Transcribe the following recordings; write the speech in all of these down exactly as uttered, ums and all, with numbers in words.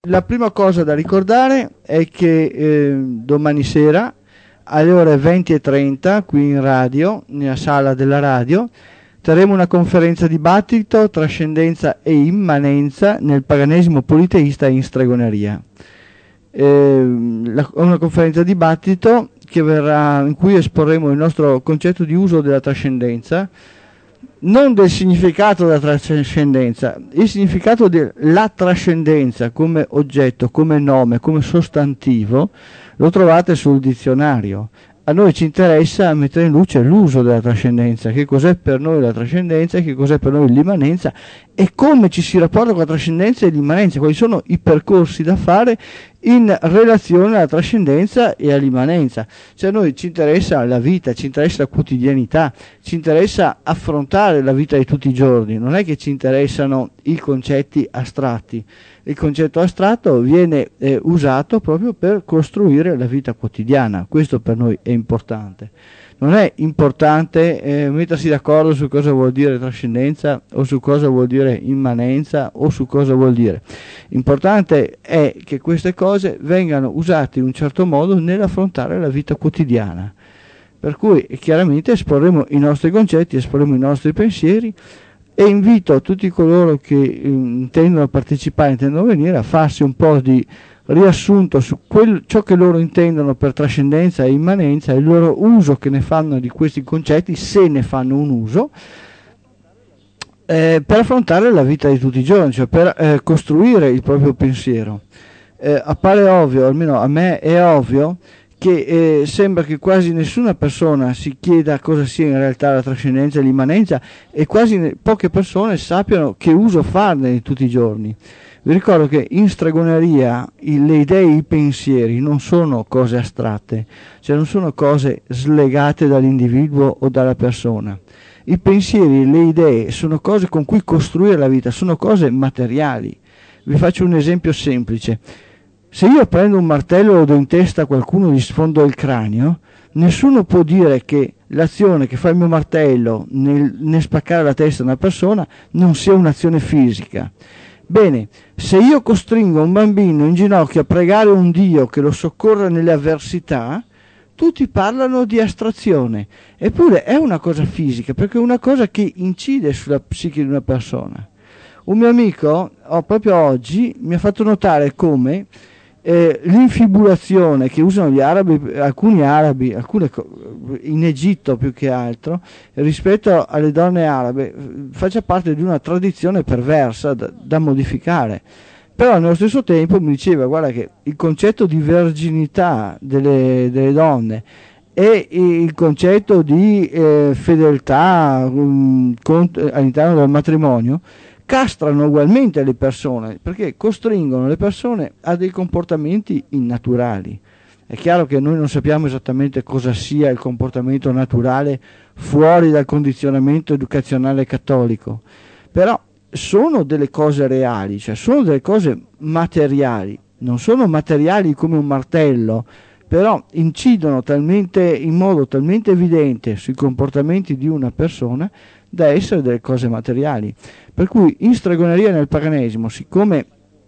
La prima cosa da ricordare è che eh, domani sera alle ore venti e trenta qui in radio, nella sala della radio, terremo una conferenza dibattito trascendenza e immanenza nel paganesimo politeista in stregoneria. Eh, la, una conferenza dibattito che verrà, in cui esporremo il nostro concetto di uso della trascendenza, non del significato della trascendenza, il significato della trascendenza come oggetto, come nome, come sostantivo, lo trovate sul dizionario. A noi ci interessa mettere in luce l'uso della trascendenza, che cos'è per noi la trascendenza, che cos'è per noi l'immanenza e come ci si rapporta con la trascendenza e l'immanenza, quali sono i percorsi da fare in relazione alla trascendenza e all'immanenza. Cioè a noi ci interessa la vita, ci interessa la quotidianità, ci interessa affrontare la vita di tutti i giorni, non è che ci interessano i concetti astratti. Il concetto astratto viene eh, usato proprio per costruire la vita quotidiana, questo per noi è importante. Non è importante eh, mettersi d'accordo su cosa vuol dire trascendenza o su cosa vuol dire immanenza o su cosa vuol dire. Importante è che queste cose vengano usate in un certo modo nell'affrontare la vita quotidiana. Per cui chiaramente esporremo i nostri concetti, esporremo i nostri pensieri, e invito tutti coloro che eh, intendono partecipare, intendono venire, a farsi un po' di riassunto su quel, ciò che loro intendono per trascendenza e immanenza, il loro uso che ne fanno di questi concetti, se ne fanno un uso, eh, per affrontare la vita di tutti i giorni, cioè per eh, costruire il proprio pensiero. Eh, appare ovvio, almeno a me è ovvio, che eh, sembra che quasi nessuna persona si chieda cosa sia in realtà la trascendenza e l'immanenza e quasi ne- poche persone sappiano che uso farne tutti i giorni. Vi ricordo che in stregoneria il, le idee e i pensieri non sono cose astratte, cioè non sono cose slegate dall'individuo o dalla persona. I pensieri e le idee sono cose con cui costruire la vita, sono cose materiali. Vi faccio un esempio semplice. Se io prendo un martello e lo do in testa a qualcuno e gli sfondo il cranio, nessuno può dire che l'azione che fa il mio martello nel, nel spaccare la testa a una persona non sia un'azione fisica. Bene, se io costringo un bambino in ginocchio a pregare un Dio che lo soccorra nelle avversità, tutti parlano di astrazione, eppure è una cosa fisica, perché è una cosa che incide sulla psiche di una persona. Un mio amico, oh, proprio oggi, mi ha fatto notare come Eh, l'infibulazione che usano gli arabi, alcuni arabi, alcune, in Egitto più che altro, rispetto alle donne arabe, faccia parte di una tradizione perversa da, da modificare. Però nello stesso tempo mi diceva, guarda che il concetto di verginità delle, delle donne e il concetto di eh, fedeltà um, cont- all'interno del matrimonio castrano ugualmente le persone, perché costringono le persone a dei comportamenti innaturali. È chiaro che noi non sappiamo esattamente cosa sia il comportamento naturale fuori dal condizionamento educazionale cattolico, però sono delle cose reali, cioè sono delle cose materiali, non sono materiali come un martello, però incidono talmente, in modo talmente evidente sui comportamenti di una persona da essere delle cose materiali. Per cui in stregoneria e nel paganesimo, siccome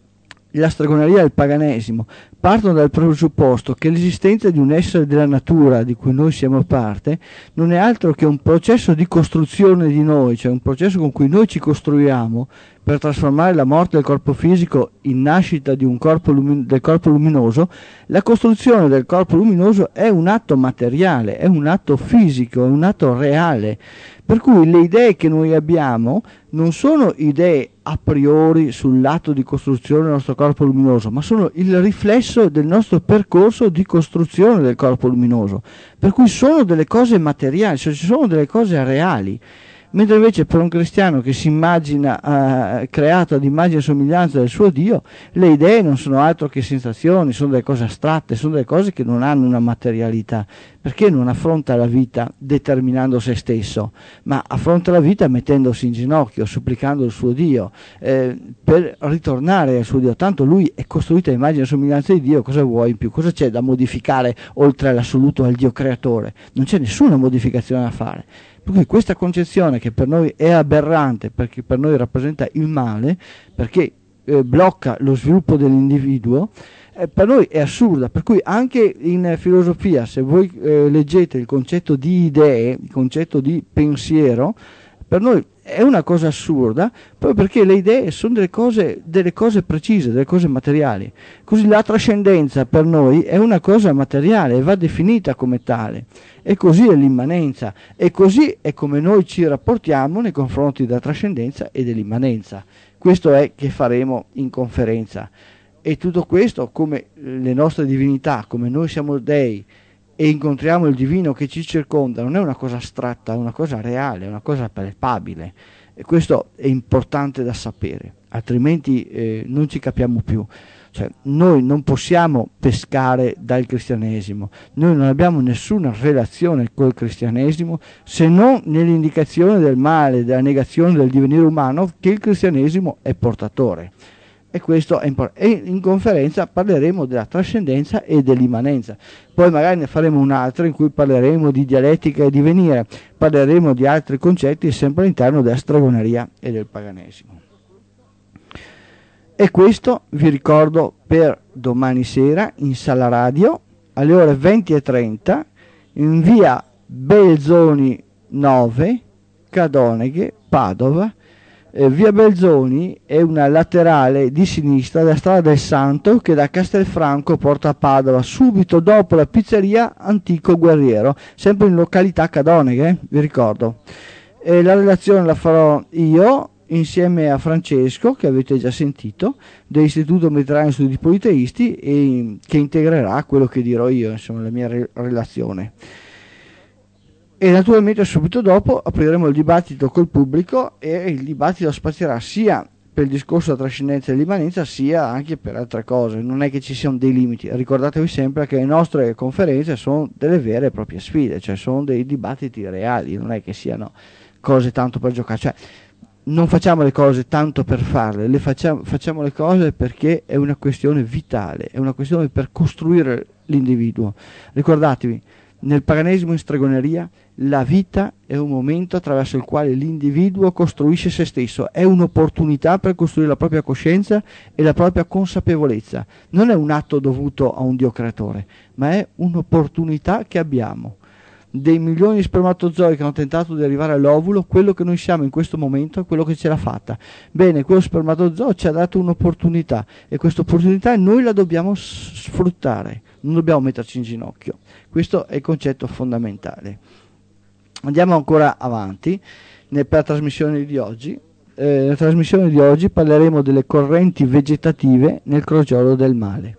la stregoneria e il paganesimo partono dal presupposto che l'esistenza di un essere della natura di cui noi siamo parte non è altro che un processo di costruzione di noi, cioè un processo con cui noi ci costruiamo per trasformare la morte del corpo fisico in nascita di un corpo lumin- del corpo luminoso. La costruzione del corpo luminoso è un atto materiale, è un atto fisico, è un atto reale. Per cui le idee che noi abbiamo non sono idee a priori sull'atto di costruzione del nostro corpo luminoso, ma sono il riflesso del nostro percorso di costruzione del corpo luminoso. Per cui sono delle cose materiali, cioè ci sono delle cose reali. Mentre invece per un cristiano che si immagina eh, creato ad immagine e somiglianza del suo Dio, le idee non sono altro che sensazioni, sono delle cose astratte, sono delle cose che non hanno una materialità, perché non affronta la vita determinando se stesso, ma affronta la vita mettendosi in ginocchio, supplicando il suo Dio, eh, per ritornare al suo Dio. Tanto lui è costruito a immagine e somiglianza di Dio, cosa vuoi in più? Cosa c'è da modificare oltre all'assoluto, al Dio creatore? Non c'è nessuna modificazione da fare. Per cui questa concezione che per noi è aberrante, perché per noi rappresenta il male, perché eh, blocca lo sviluppo dell'individuo, eh, per noi è assurda. Per cui anche in filosofia, se voi eh, leggete il concetto di idee, il concetto di pensiero, per noi è una cosa assurda, proprio perché le idee sono delle cose, delle cose precise, delle cose materiali. Così la trascendenza per noi è una cosa materiale e va definita come tale. E così è l'immanenza, e così è come noi ci rapportiamo nei confronti della trascendenza e dell'immanenza. Questo è che faremo in conferenza. E tutto questo, come le nostre divinità, come noi siamo dei e incontriamo il divino che ci circonda, non è una cosa astratta, è una cosa reale, è una cosa palpabile. E questo è importante da sapere, altrimenti eh, non ci capiamo più. Cioè, noi non possiamo pescare dal cristianesimo, noi non abbiamo nessuna relazione col cristianesimo se non nell'indicazione del male, della negazione del divenire umano che il cristianesimo è portatore. E questo è importante. E in conferenza parleremo della trascendenza e dell'immanenza. Poi magari ne faremo un'altra in cui parleremo di dialettica e divenire, parleremo di altri concetti sempre all'interno della stregoneria e del paganesimo. E questo vi ricordo per domani sera in sala radio alle ore venti e trenta in via Belzoni nove, Cadoneghe, Padova. Eh, via Belzoni è una laterale di sinistra della strada del Santo che da Castelfranco porta a Padova, subito dopo la pizzeria Antico Guerriero, sempre in località Cadoneghe, eh, vi ricordo. Eh, la relazione la farò io insieme a Francesco, che avete già sentito, dell'Istituto Mediterraneo Studi Politeisti, e che integrerà quello che dirò io, insomma, la mia re- relazione. E naturalmente subito dopo apriremo il dibattito col pubblico, e il dibattito spazierà sia per il discorso della trascendenza e dell'immanenza sia anche per altre cose. Non è che ci siano dei limiti, ricordatevi sempre che le nostre conferenze sono delle vere e proprie sfide, cioè sono dei dibattiti reali, non è che siano cose tanto per giocare, cioè non facciamo le cose tanto per farle, le facciamo, facciamo le cose perché è una questione vitale, è una questione per costruire l'individuo. Ricordatevi, nel paganesimo in stregoneria la vita è un momento attraverso il quale l'individuo costruisce se stesso, è un'opportunità per costruire la propria coscienza e la propria consapevolezza. Non è un atto dovuto a un Dio creatore, ma è un'opportunità che abbiamo. Dei milioni di spermatozoi che hanno tentato di arrivare all'ovulo, quello che noi siamo in questo momento è quello che ce l'ha fatta. Bene, quello spermatozoo ci ha dato un'opportunità, e questa opportunità noi la dobbiamo sfruttare, non dobbiamo metterci in ginocchio. Questo è il concetto fondamentale. Andiamo ancora avanti per la trasmissione di oggi. Eh, nella trasmissione di oggi parleremo delle correnti vegetative nel crogiolo del male.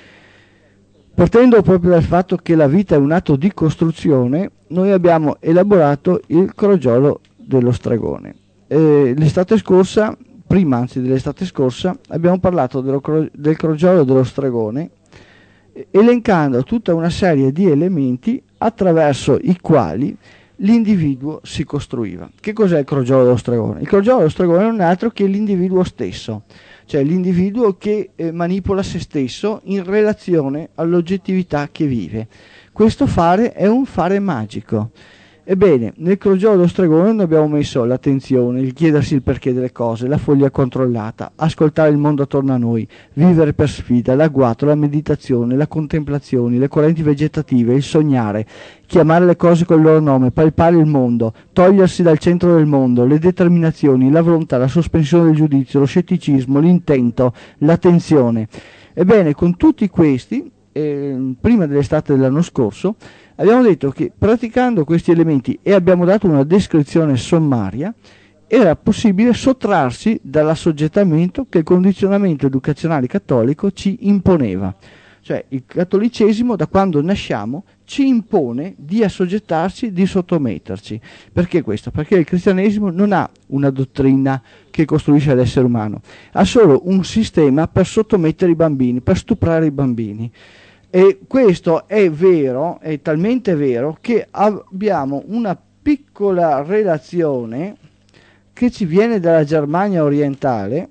Partendo proprio dal fatto che la vita è un atto di costruzione, noi abbiamo elaborato il crogiolo dello stregone. Eh, l'estate scorsa, prima anzi dell'estate scorsa, abbiamo parlato dello, del crogiolo dello stregone, elencando tutta una serie di elementi attraverso i quali l'individuo si costruiva. Che cos'è il crogiolo dello stregone? Il crogiolo dello stregone non è altro che l'individuo stesso, cioè l'individuo che eh, manipola se stesso in relazione all'oggettività che vive. Questo fare è un fare magico. Ebbene, nel crogiolo dello stregone noi abbiamo messo l'attenzione, il chiedersi il perché delle cose, la follia controllata, ascoltare il mondo attorno a noi, vivere per sfida, l'agguato, la meditazione, la contemplazione, le correnti vegetative, il sognare, chiamare le cose col loro nome, palpare il mondo, togliersi dal centro del mondo, le determinazioni, la volontà, la sospensione del giudizio, lo scetticismo, l'intento, l'attenzione. Ebbene, con tutti questi, eh, prima dell'estate dell'anno scorso, abbiamo detto che praticando questi elementi, e abbiamo dato una descrizione sommaria, era possibile sottrarsi dall'assoggettamento che il condizionamento educazionale cattolico ci imponeva. Cioè il cattolicesimo, da quando nasciamo, ci impone di assoggettarci, di sottometterci. Perché questo? Perché il cristianesimo non ha una dottrina che costruisce l'essere umano, ha solo un sistema per sottomettere i bambini, per stuprare i bambini. E questo è vero, è talmente vero che abbiamo una piccola relazione che ci viene dalla Germania orientale,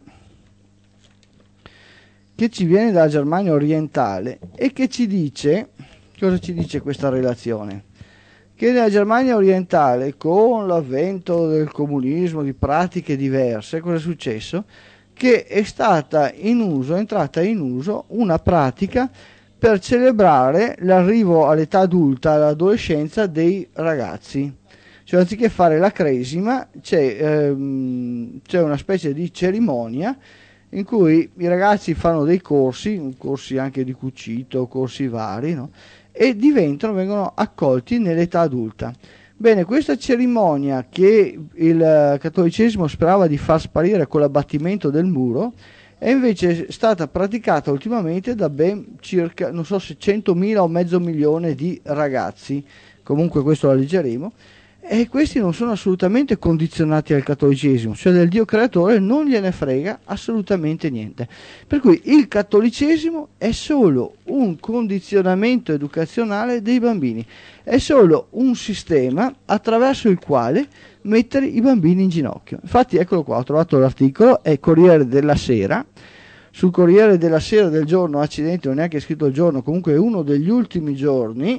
che ci viene dalla Germania orientale e che ci dice, cosa ci dice questa relazione? Che nella Germania orientale, con l'avvento del comunismo, di pratiche diverse, cosa è successo? che è stata in uso, è entrata in uso una pratica per celebrare l'arrivo all'età adulta, all'adolescenza dei ragazzi. Cioè, anziché fare la cresima, c'è, ehm, c'è una specie di cerimonia in cui i ragazzi fanno dei corsi, corsi anche di cucito, corsi vari, no? E diventano, vengono accolti nell'età adulta. Bene, questa cerimonia che il cattolicesimo sperava di far sparire con l'abbattimento del muro è invece stata praticata ultimamente da ben circa, non so se centomila o mezzo milione di ragazzi, comunque questo lo leggeremo, e questi non sono assolutamente condizionati al cattolicesimo, cioè del Dio creatore non gliene frega assolutamente niente. Per cui il cattolicesimo è solo un condizionamento educazionale dei bambini, è solo un sistema attraverso il quale mettere i bambini in ginocchio. Infatti eccolo qua, ho trovato l'articolo, è Corriere della Sera. Sul Corriere della Sera del giorno, accidenti, non è neanche scritto il giorno, comunque è uno degli ultimi giorni,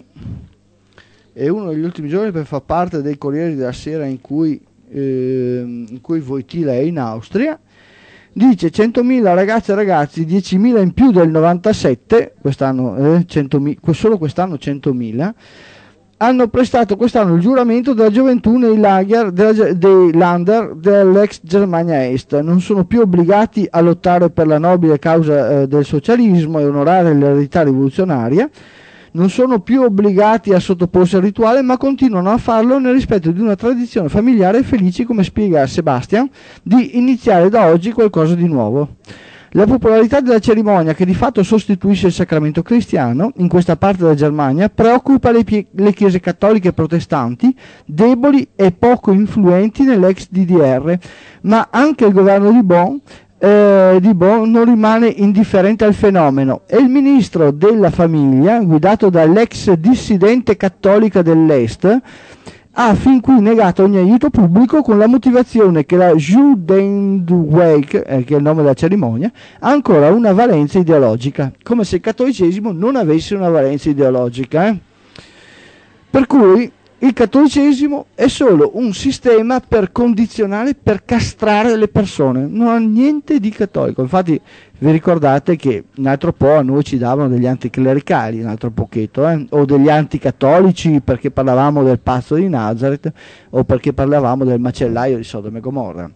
è uno degli ultimi giorni per far parte dei Corrieri della Sera in cui, eh, in cui Wojtyla è in Austria. Dice centomila ragazze e ragazzi, diecimila in più del novantasette, quest'anno, eh, centomila, solo quest'anno centomila, hanno prestato quest'anno il giuramento della gioventù nei lager della, dei Länder dell'ex Germania Est. Non sono più obbligati a lottare per la nobile causa eh, del socialismo e onorare l'eredità rivoluzionaria, non sono più obbligati a sottoporsi al rituale, ma continuano a farlo nel rispetto di una tradizione familiare e felici, come spiega Sebastian, di iniziare da oggi qualcosa di nuovo. La popolarità della cerimonia, che di fatto sostituisce il sacramento cristiano in questa parte della Germania, preoccupa le, pie- le chiese cattoliche protestanti, deboli e poco influenti nell'ex D D R, ma anche il governo di Bonn Eh, di Bonn non rimane indifferente al fenomeno e il ministro della famiglia, guidato dall'ex dissidente cattolica dell'Est, ha fin qui negato ogni aiuto pubblico con la motivazione che la Judenweick, eh, che è il nome della cerimonia, ha ancora una valenza ideologica, come se il cattolicesimo non avesse una valenza ideologica. Eh? Per cui il cattolicesimo è solo un sistema per condizionare, per castrare le persone, non ha niente di cattolico. Infatti vi ricordate che un altro po' a noi ci davano degli anticlericali, un altro pochetto, eh? o degli anticattolici perché parlavamo del pazzo di Nazareth o perché parlavamo del macellaio di Sodoma e Gomorra.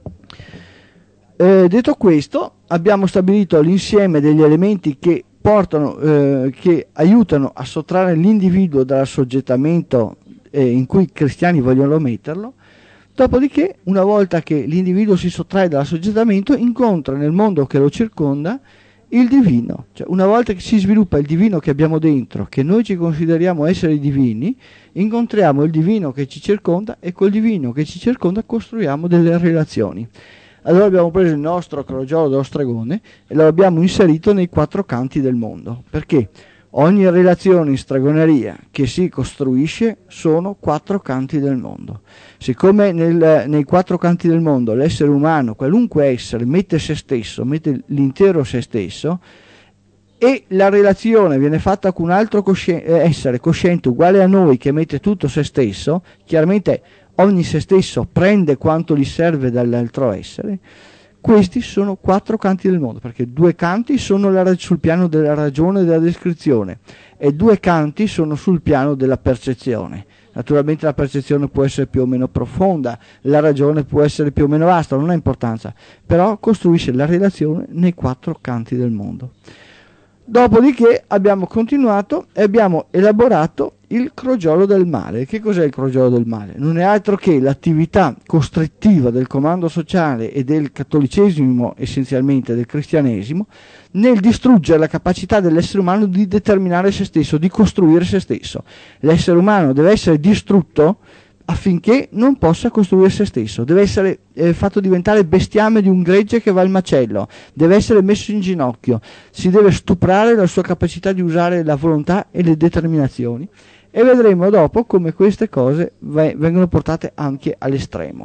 Eh, detto questo, abbiamo stabilito l'insieme degli elementi che portano, eh, che aiutano a sottrarre l'individuo dall'assoggettamento eh, in cui i cristiani vogliono metterlo. Dopodiché, una volta che l'individuo si sottrae dall'assoggettamento, incontra nel mondo che lo circonda il divino. Cioè, una volta che si sviluppa il divino che abbiamo dentro, che noi ci consideriamo essere divini, incontriamo il divino che ci circonda e col divino che ci circonda costruiamo delle relazioni. Allora abbiamo preso il nostro crogiolo dello stregone e lo abbiamo inserito nei quattro canti del mondo, perché ogni relazione in stregoneria che si costruisce sono quattro canti del mondo. Siccome nel, nei quattro canti del mondo l'essere umano, qualunque essere, mette se stesso, mette l'intero se stesso, e la relazione viene fatta con un altro cosci- essere cosciente uguale a noi che mette tutto se stesso, chiaramente ogni se stesso prende quanto gli serve dall'altro essere. Questi sono quattro canti del mondo, perché due canti sono la, sul piano della ragione e della descrizione e due canti sono sul piano della percezione. Naturalmente la percezione può essere più o meno profonda, la ragione può essere più o meno vasta, non ha importanza, però costruisce la relazione nei quattro canti del mondo. Dopodiché abbiamo continuato e abbiamo elaborato il crogiolo del male. Che cos'è il crogiolo del male? Non è altro che l'attività costrittiva del comando sociale e del cattolicesimo, essenzialmente del cristianesimo, nel distruggere la capacità dell'essere umano di determinare se stesso, di costruire se stesso. L'essere umano deve essere distrutto affinché non possa costruire se stesso, deve essere eh, fatto diventare bestiame di un gregge che va al macello, deve essere messo in ginocchio, si deve stuprare la sua capacità di usare la volontà e le determinazioni, e vedremo dopo come queste cose v- vengono portate anche all'estremo.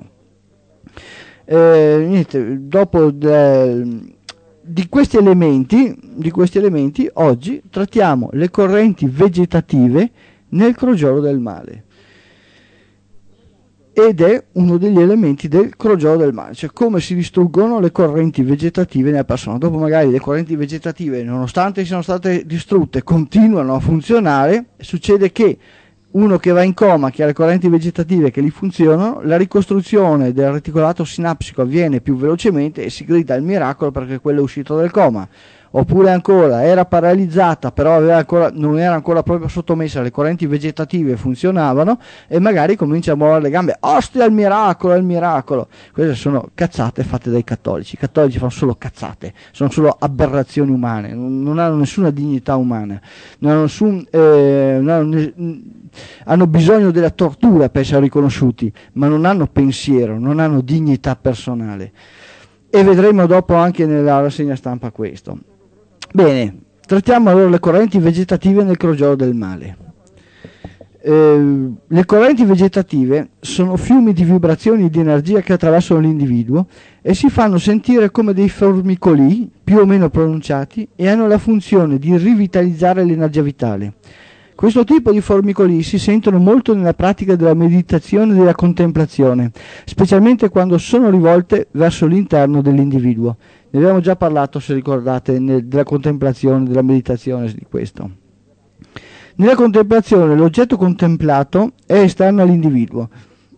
Eh, niente, dopo de, di questi elementi, di questi elementi oggi trattiamo le correnti vegetative nel crogiolo del male. ed è uno degli elementi del crogiolo del male, cioè come si distruggono le correnti vegetative nella persona. Dopo magari le correnti vegetative, nonostante siano state distrutte, continuano a funzionare, succede che uno che va in coma, che ha le correnti vegetative che gli funzionano, la ricostruzione del reticolato sinapsico avviene più velocemente e si grida il miracolo perché quello è uscito dal coma. Oppure ancora era paralizzata, però aveva ancora, non era ancora proprio sottomessa, le correnti vegetative funzionavano e magari comincia a muovere le gambe. Ostia, il miracolo, è il miracolo. Queste sono cazzate fatte dai cattolici. I cattolici fanno solo cazzate, sono solo aberrazioni umane, non hanno nessuna dignità umana, non hanno nessun, eh, non hanno, hanno bisogno della tortura per essere riconosciuti, ma non hanno pensiero, non hanno dignità personale. E vedremo dopo anche nella rassegna stampa questo. Bene, trattiamo allora le correnti vegetative nel crogiolo del male. Eh, le correnti vegetative sono fiumi di vibrazioni di energia che attraversano l'individuo e si fanno sentire come dei formicolii più o meno pronunciati e hanno la funzione di rivitalizzare l'energia vitale. Questo tipo di formicolii si sentono molto nella pratica della meditazione e della contemplazione, specialmente quando sono rivolte verso l'interno dell'individuo. Ne abbiamo già parlato, se ricordate, nel, della contemplazione, della meditazione di questo. Nella contemplazione l'oggetto contemplato è esterno all'individuo.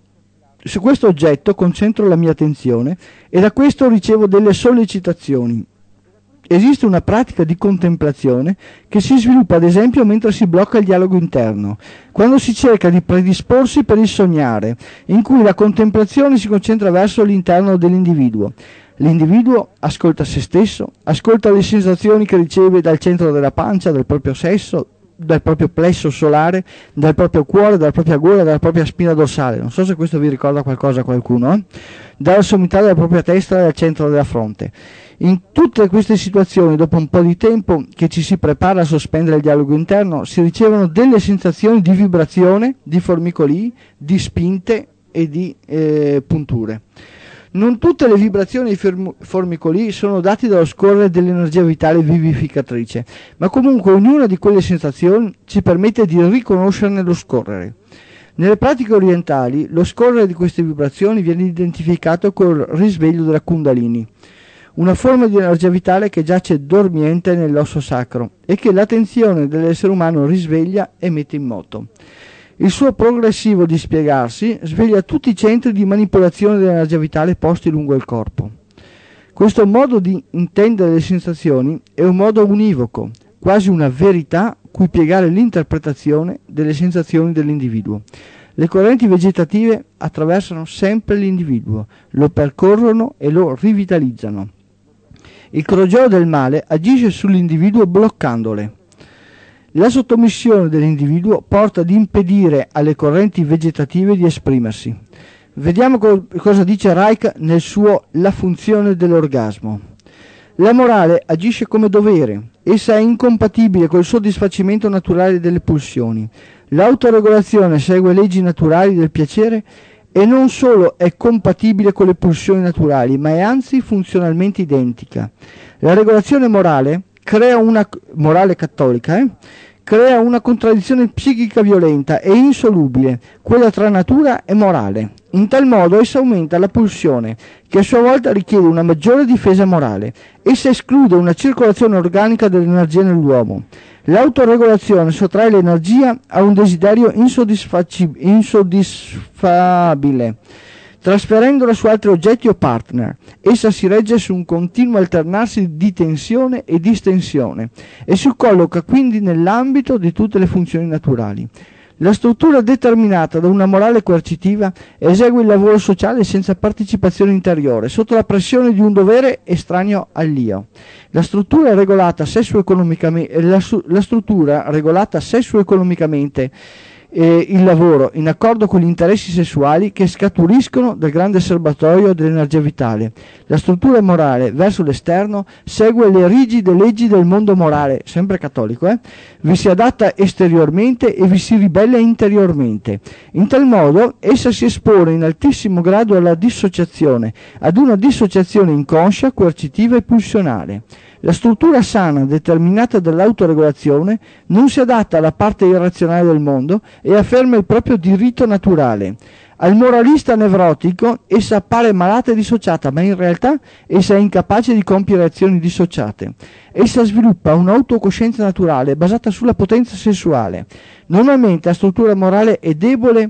Su questo oggetto concentro la mia attenzione e da questo ricevo delle sollecitazioni. Esiste una pratica di contemplazione che si sviluppa ad esempio mentre si blocca il dialogo interno, quando si cerca di predisporsi per il sognare, in cui la contemplazione si concentra verso l'interno dell'individuo. L'individuo ascolta se stesso, ascolta le sensazioni che riceve dal centro della pancia, dal proprio sesso, dal proprio plesso solare, dal proprio cuore, dalla propria gola, dalla propria spina dorsale. Non so se questo vi ricorda qualcosa a qualcuno, eh? Dalla sommità della propria testa e dal centro della fronte. In tutte queste situazioni, dopo un po' di tempo che ci si prepara a sospendere il dialogo interno, si ricevono delle sensazioni di vibrazione, di formicolii, di spinte e di eh, punture. Non tutte le vibrazioni e i formicolii sono dati dallo scorrere dell'energia vitale vivificatrice, ma comunque ognuna di quelle sensazioni ci permette di riconoscerne lo scorrere. Nelle pratiche orientali, lo scorrere di queste vibrazioni viene identificato col risveglio della Kundalini, una forma di energia vitale che giace dormiente nell'osso sacro e che l'attenzione dell'essere umano risveglia e mette in moto. Il suo progressivo dispiegarsi sveglia tutti i centri di manipolazione dell'energia vitale posti lungo il corpo. Questo modo di intendere le sensazioni è un modo univoco, quasi una verità cui piegare l'interpretazione delle sensazioni dell'individuo. Le correnti vegetative attraversano sempre l'individuo, lo percorrono e lo rivitalizzano. Il crogiolo del male agisce sull'individuo bloccandole. La sottomissione dell'individuo porta ad impedire alle correnti vegetative di esprimersi. Vediamo co- cosa dice Reich nel suo La funzione dell'orgasmo. La morale agisce come dovere, essa è incompatibile col soddisfacimento naturale delle pulsioni. L'autoregolazione segue leggi naturali del piacere e non solo è compatibile con le pulsioni naturali, ma è anzi funzionalmente identica. La regolazione morale crea una morale cattolica, eh? crea una contraddizione psichica violenta e insolubile, quella tra natura e morale. In tal modo essa aumenta la pulsione, che a sua volta richiede una maggiore difesa morale. Essa esclude una circolazione organica dell'energia nell'uomo. L'autoregolazione sottrae l'energia a un desiderio insoddisfabile, trasferendola su altri oggetti o partner. Essa si regge su un continuo alternarsi di tensione e distensione e si colloca quindi nell'ambito di tutte le funzioni naturali. La struttura determinata da una morale coercitiva esegue il lavoro sociale senza partecipazione interiore, sotto la pressione di un dovere estraneo all'io. La struttura regolata sesso-economicamente, la, la struttura regolata sesso-economicamente eh, il lavoro in accordo con gli interessi sessuali che scaturiscono dal grande serbatoio dell'energia vitale. La struttura morale verso l'esterno segue le rigide leggi del mondo morale, sempre cattolico, eh? vi si adatta esteriormente e vi si ribella interiormente. In tal modo essa si espone in altissimo grado alla dissociazione, ad una dissociazione inconscia, coercitiva e pulsionale. La struttura sana, determinata dall'autoregolazione, non si adatta alla parte irrazionale del mondo e afferma il proprio diritto naturale. Al moralista nevrotico essa appare malata e dissociata, ma in realtà essa è incapace di compiere azioni dissociate. Essa sviluppa un'autocoscienza naturale basata sulla potenza sessuale. Normalmente la struttura morale è debole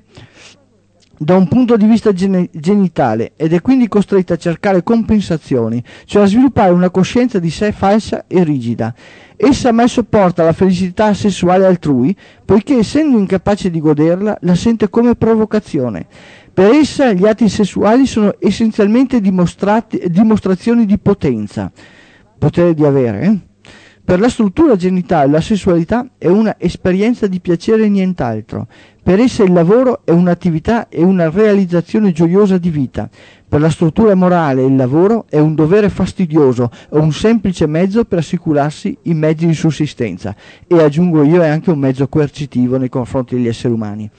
da un punto di vista gen- genitale ed è quindi costretta a cercare compensazioni, cioè a sviluppare una coscienza di sé falsa e rigida. Essa mai sopporta la felicità sessuale altrui, poiché essendo incapace di goderla, la sente come provocazione. Per essa gli atti sessuali sono essenzialmente dimostrazioni di potenza, potere di avere. Eh? Per la struttura genitale la sessualità è una esperienza di piacere e nient'altro. Per essa il lavoro è un'attività e una realizzazione gioiosa di vita. Per la struttura morale il lavoro è un dovere fastidioso o un semplice mezzo per assicurarsi i mezzi di sussistenza. E aggiungo io è anche un mezzo coercitivo nei confronti degli esseri umani.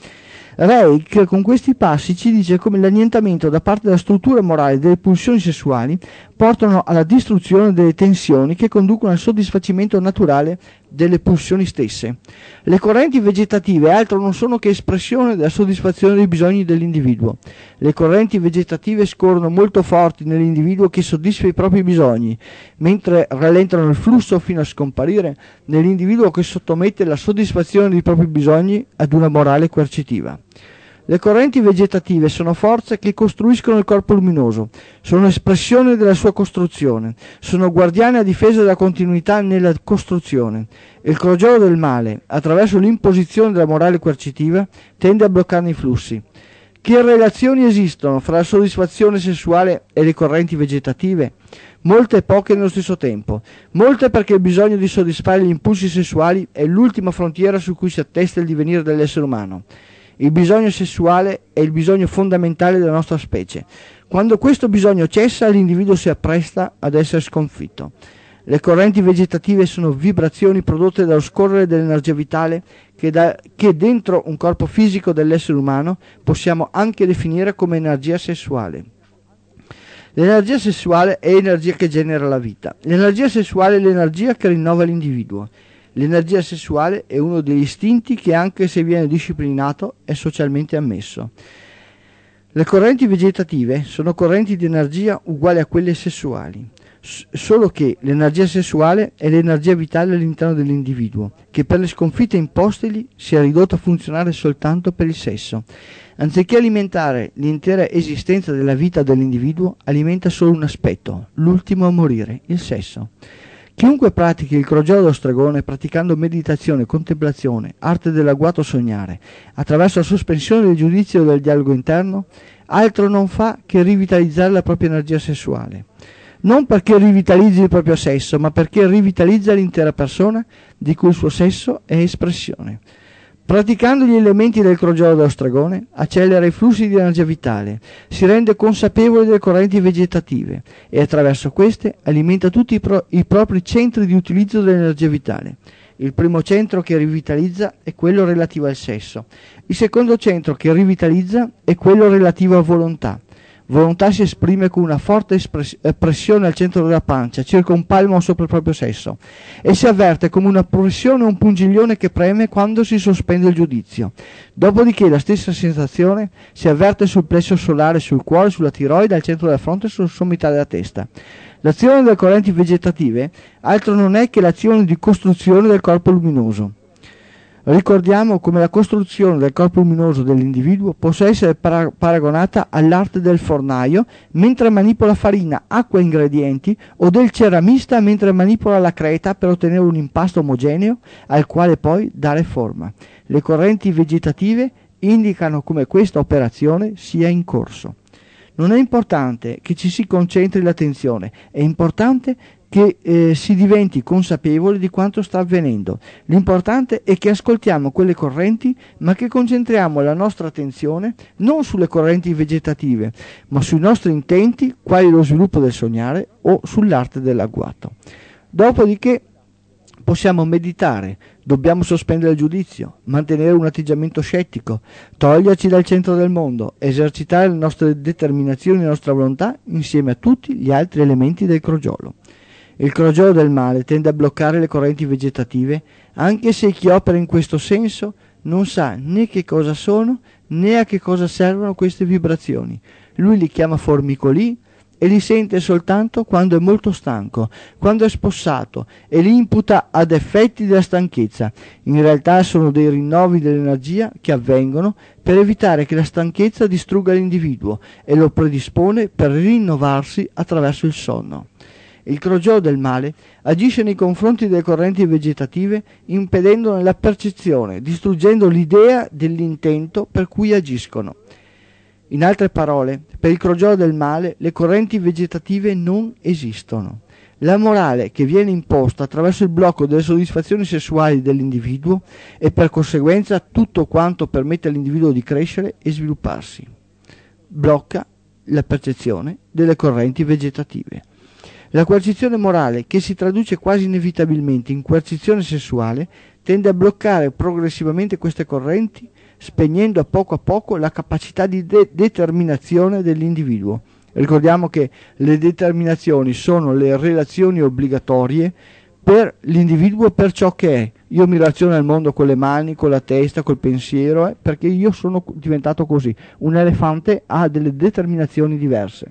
Reich con questi passi ci dice come l'annientamento da parte della struttura morale delle pulsioni sessuali portano alla distruzione delle tensioni che conducono al soddisfacimento naturale delle pulsioni stesse. Le correnti vegetative altro non sono che espressione della soddisfazione dei bisogni dell'individuo. Le correnti vegetative scorrono molto forti nell'individuo che soddisfa i propri bisogni, mentre rallentano il flusso fino a scomparire nell'individuo che sottomette la soddisfazione dei propri bisogni ad una morale coercitiva. Le correnti vegetative sono forze che costruiscono il corpo luminoso, sono espressione della sua costruzione, sono guardiane a difesa della continuità nella costruzione. Il crogiolo del male, attraverso l'imposizione della morale coercitiva, tende a bloccarne i flussi. Che relazioni esistono fra la soddisfazione sessuale e le correnti vegetative? Molte e poche nello stesso tempo. Molte perché il bisogno di soddisfare gli impulsi sessuali è l'ultima frontiera su cui si attesta il divenire dell'essere umano. Il bisogno sessuale è il bisogno fondamentale della nostra specie. Quando questo bisogno cessa, l'individuo si appresta ad essere sconfitto. Le correnti vegetative sono vibrazioni prodotte dallo scorrere dell'energia vitale che, da, che dentro un corpo fisico dell'essere umano possiamo anche definire come energia sessuale. L'energia sessuale è l'energia che genera la vita. L'energia sessuale è l'energia che rinnova l'individuo. L'energia sessuale è uno degli istinti che, anche se viene disciplinato, è socialmente ammesso. Le correnti vegetative sono correnti di energia uguali a quelle sessuali, S- solo che l'energia sessuale è l'energia vitale all'interno dell'individuo, che per le sconfitte imposteli si è ridotto a funzionare soltanto per il sesso. Anziché alimentare l'intera esistenza della vita dell'individuo, alimenta solo un aspetto, l'ultimo a morire, il sesso. Chiunque pratichi il crogiolo dello stregone praticando meditazione, contemplazione, arte dell'agguato sognare, attraverso la sospensione del giudizio e del dialogo interno, altro non fa che rivitalizzare la propria energia sessuale. Non perché rivitalizzi il proprio sesso, ma perché rivitalizza l'intera persona di cui il suo sesso è espressione. Praticando gli elementi del crogiolo dello stregone, accelera i flussi di energia vitale, si rende consapevole delle correnti vegetative e attraverso queste alimenta tutti i, pro- i propri centri di utilizzo dell'energia vitale. Il primo centro che rivitalizza è quello relativo al sesso. Il secondo centro che rivitalizza è quello relativo a volontà. Volontà si esprime con una forte espress- pressione al centro della pancia, circa un palmo sopra il proprio sesso, e si avverte come una pressione o un pungiglione che preme quando si sospende il giudizio. Dopodiché la stessa sensazione si avverte sul plesso solare, sul cuore, sulla tiroide, al centro della fronte e sulla sommità della testa. L'azione delle correnti vegetative altro non è che l'azione di costruzione del corpo luminoso. Ricordiamo come la costruzione del corpo luminoso dell'individuo possa essere para- paragonata all'arte del fornaio mentre manipola farina, acqua e ingredienti, o del ceramista mentre manipola la creta per ottenere un impasto omogeneo al quale poi dare forma. Le correnti vegetative indicano come questa operazione sia in corso. Non è importante che ci si concentri l'attenzione, è importante che eh, si diventi consapevoli di quanto sta avvenendo. L'importante è che ascoltiamo quelle correnti, ma che concentriamo la nostra attenzione non sulle correnti vegetative, ma sui nostri intenti, quali lo sviluppo del sognare o sull'arte dell'agguato. Dopodiché possiamo meditare, dobbiamo sospendere il giudizio, mantenere un atteggiamento scettico, toglierci dal centro del mondo, esercitare le nostre determinazioni e la nostra volontà insieme a tutti gli altri elementi del crogiolo. Il crogiolo del male tende a bloccare le correnti vegetative, anche se chi opera in questo senso non sa né che cosa sono né a che cosa servono queste vibrazioni. Lui li chiama formicolii e li sente soltanto quando è molto stanco, quando è spossato, e li imputa ad effetti della stanchezza. In realtà sono dei rinnovi dell'energia che avvengono per evitare che la stanchezza distrugga l'individuo e lo predispone per rinnovarsi attraverso il sonno. Il crogiolo del male agisce nei confronti delle correnti vegetative impedendone la percezione, distruggendo l'idea dell'intento per cui agiscono. In altre parole, per il crogiolo del male le correnti vegetative non esistono. La morale che viene imposta attraverso il blocco delle soddisfazioni sessuali dell'individuo e per conseguenza tutto quanto permette all'individuo di crescere e svilupparsi. Blocca la percezione delle correnti vegetative. La coercizione morale, che si traduce quasi inevitabilmente in coercizione sessuale, tende a bloccare progressivamente queste correnti, spegnendo a poco a poco la capacità di de- determinazione dell'individuo. Ricordiamo che le determinazioni sono le relazioni obbligatorie per l'individuo per ciò che è. Io mi relaziono al mondo con le mani, con la testa, col pensiero, eh, perché io sono diventato così. Un elefante ha delle determinazioni diverse.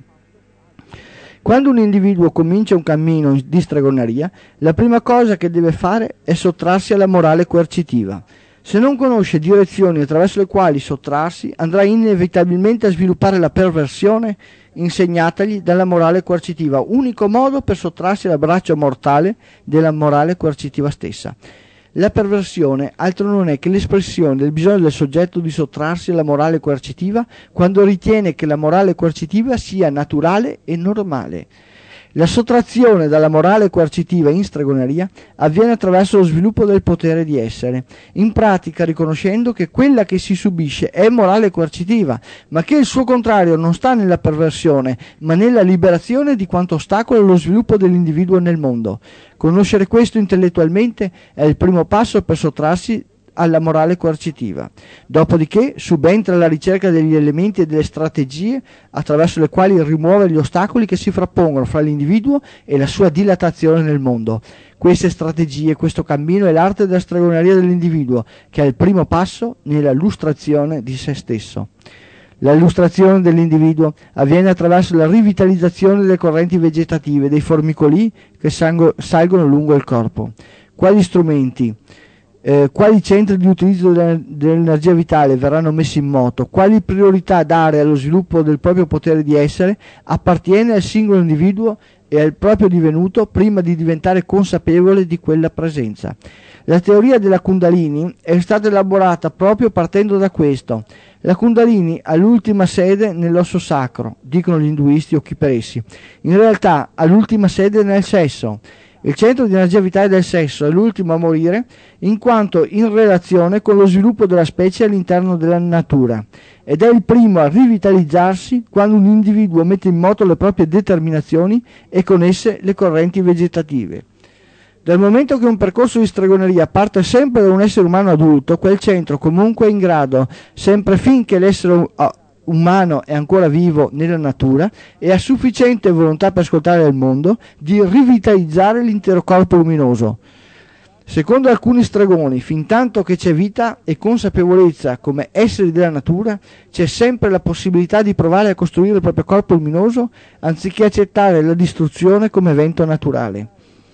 Quando un individuo comincia un cammino di stregoneria, la prima cosa che deve fare è sottrarsi alla morale coercitiva. Se non conosce direzioni attraverso le quali sottrarsi, andrà inevitabilmente a sviluppare la perversione insegnatagli dalla morale coercitiva, unico modo per sottrarsi all'abbraccio mortale della morale coercitiva stessa. La perversione altro non è che l'espressione del bisogno del soggetto di sottrarsi alla morale coercitiva quando ritiene che la morale coercitiva sia naturale e normale. La sottrazione dalla morale coercitiva in stregoneria avviene attraverso lo sviluppo del potere di essere, in pratica riconoscendo che quella che si subisce è morale coercitiva, ma che il suo contrario non sta nella perversione, ma nella liberazione di quanto ostacola lo sviluppo dell'individuo nel mondo. Conoscere questo intellettualmente è il primo passo per sottrarsi alla morale coercitiva. Dopodiché subentra la ricerca degli elementi e delle strategie attraverso le quali rimuovere gli ostacoli che si frappongono fra l'individuo e la sua dilatazione nel mondo. Queste strategie, questo cammino è l'arte della stregoneria dell'individuo, che è il primo passo nella lustrazione di se stesso. La illustrazione dell'individuo avviene attraverso la rivitalizzazione delle correnti vegetative, dei formicolii che sango, salgono lungo il corpo. Quali strumenti, eh, quali centri di utilizzo dell'energia vitale verranno messi in moto, quali priorità dare allo sviluppo del proprio potere di essere, appartiene al singolo individuo e al proprio divenuto prima di diventare consapevole di quella presenza. La teoria della Kundalini è stata elaborata proprio partendo da questo. La Kundalini ha l'ultima sede nell'osso sacro, dicono gli induisti o chi per essi. In realtà ha l'ultima sede nel sesso. Il centro di energia vitale del sesso è l'ultimo a morire in quanto in relazione con lo sviluppo della specie all'interno della natura, ed è il primo a rivitalizzarsi quando un individuo mette in moto le proprie determinazioni e con esse le correnti vegetative. Dal momento che un percorso di stregoneria parte sempre da un essere umano adulto, quel centro comunque è in grado, sempre finché l'essere umano è ancora vivo nella natura e ha sufficiente volontà per ascoltare il mondo, di rivitalizzare l'intero corpo luminoso. Secondo alcuni stregoni, fin tanto che c'è vita e consapevolezza come esseri della natura, c'è sempre la possibilità di provare a costruire il proprio corpo luminoso anziché accettare la distruzione come evento naturale.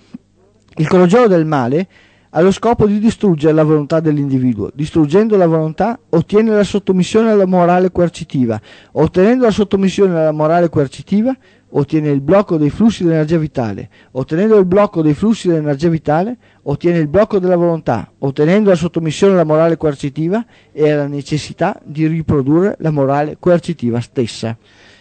Il crogiolo del male ha lo scopo di distruggere la volontà dell'individuo. Distruggendo la volontà ottiene la sottomissione alla morale coercitiva. Ottenendo la sottomissione alla morale coercitiva ottiene il blocco dei flussi dell'energia vitale. Ottenendo il blocco dei flussi dell'energia vitale ottiene il blocco della volontà. Ottenendo la sottomissione alla morale coercitiva e la necessità di riprodurre la morale coercitiva stessa.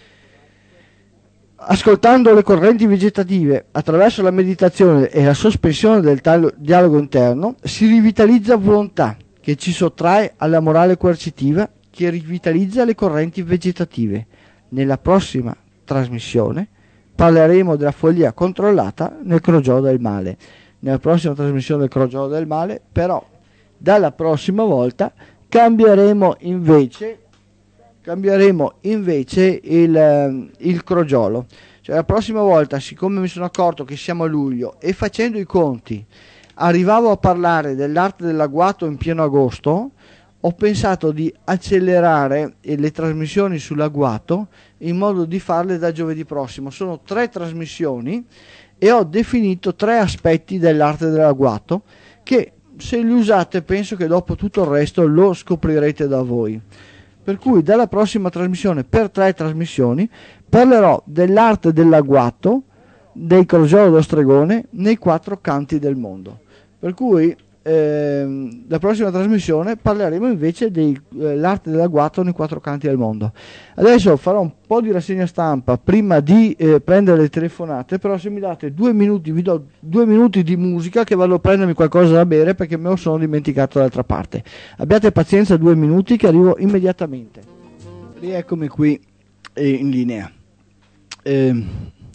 Ascoltando le correnti vegetative attraverso la meditazione e la sospensione del talo- dialogo interno si rivitalizza volontà che ci sottrae alla morale coercitiva che rivitalizza le correnti vegetative. Nella prossima trasmissione parleremo della follia controllata nel crogiolo del male. Nella prossima trasmissione del crogiolo del male, però, dalla prossima volta cambieremo invece cambieremo invece il, il crogiolo. Cioè la prossima volta, siccome mi sono accorto che siamo a luglio e facendo i conti arrivavo a parlare dell'arte dell'agguato in pieno agosto, ho pensato di accelerare le trasmissioni sull'agguato in modo di farle da giovedì prossimo. Sono tre trasmissioni e ho definito tre aspetti dell'arte dell'agguato che, se li usate, penso che dopo tutto il resto lo scoprirete da voi. Per cui dalla prossima trasmissione, per tre trasmissioni, parlerò dell'arte dell'agguato, dei crogiolo dello stregone, nei quattro canti del mondo. Per cui ehm, la prossima trasmissione parleremo invece dell'arte eh, dell'agguato nei quattro canti del mondo. Adesso farò un po' di rassegna stampa prima di eh, prendere le telefonate, però se mi date due minuti, vi do due minuti di musica che vado a prendermi qualcosa da bere perché me lo sono dimenticato dall'altra parte. Abbiate pazienza, due minuti che arrivo immediatamente. Rieccomi qui eh, in linea. Eh,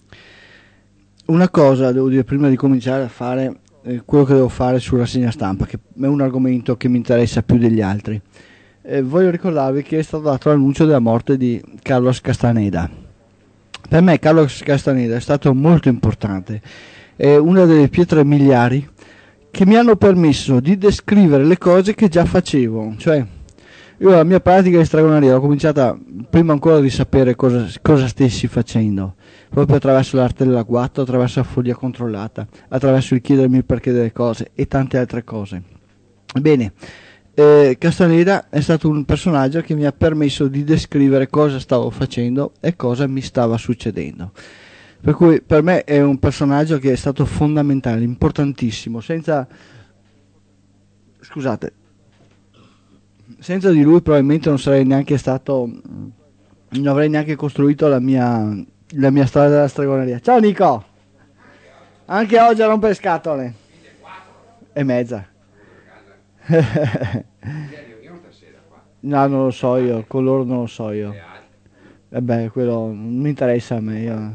una cosa devo dire prima di cominciare a fare eh, quello che devo fare sulla rassegna stampa, che è un argomento che mi interessa più degli altri. Eh, voglio ricordarvi che è stato dato l'annuncio della morte di Carlos Castaneda. Per me Carlos Castaneda è stato molto importante, è una delle pietre miliari che mi hanno permesso di descrivere le cose che già facevo. Cioè, io la mia pratica di stregoneria l'ho cominciata prima ancora di sapere cosa, cosa stessi facendo, proprio attraverso l'arte dell'agguato, attraverso la follia controllata, attraverso il chiedermi il perché delle cose e tante altre cose. Bene, eh, Castaneda è stato un personaggio che mi ha permesso di descrivere cosa stavo facendo e cosa mi stava succedendo. Per cui per me è un personaggio che è stato fondamentale, importantissimo. Senza, scusate, senza di lui probabilmente non sarei neanche stato, non avrei neanche costruito la mia, la mia storia della stregoneria. Ciao Nico! Anche oggi a rompere scatole. E mezza. No, non lo so io, con loro non lo so io. Vabbè, quello non mi interessa a me. Io.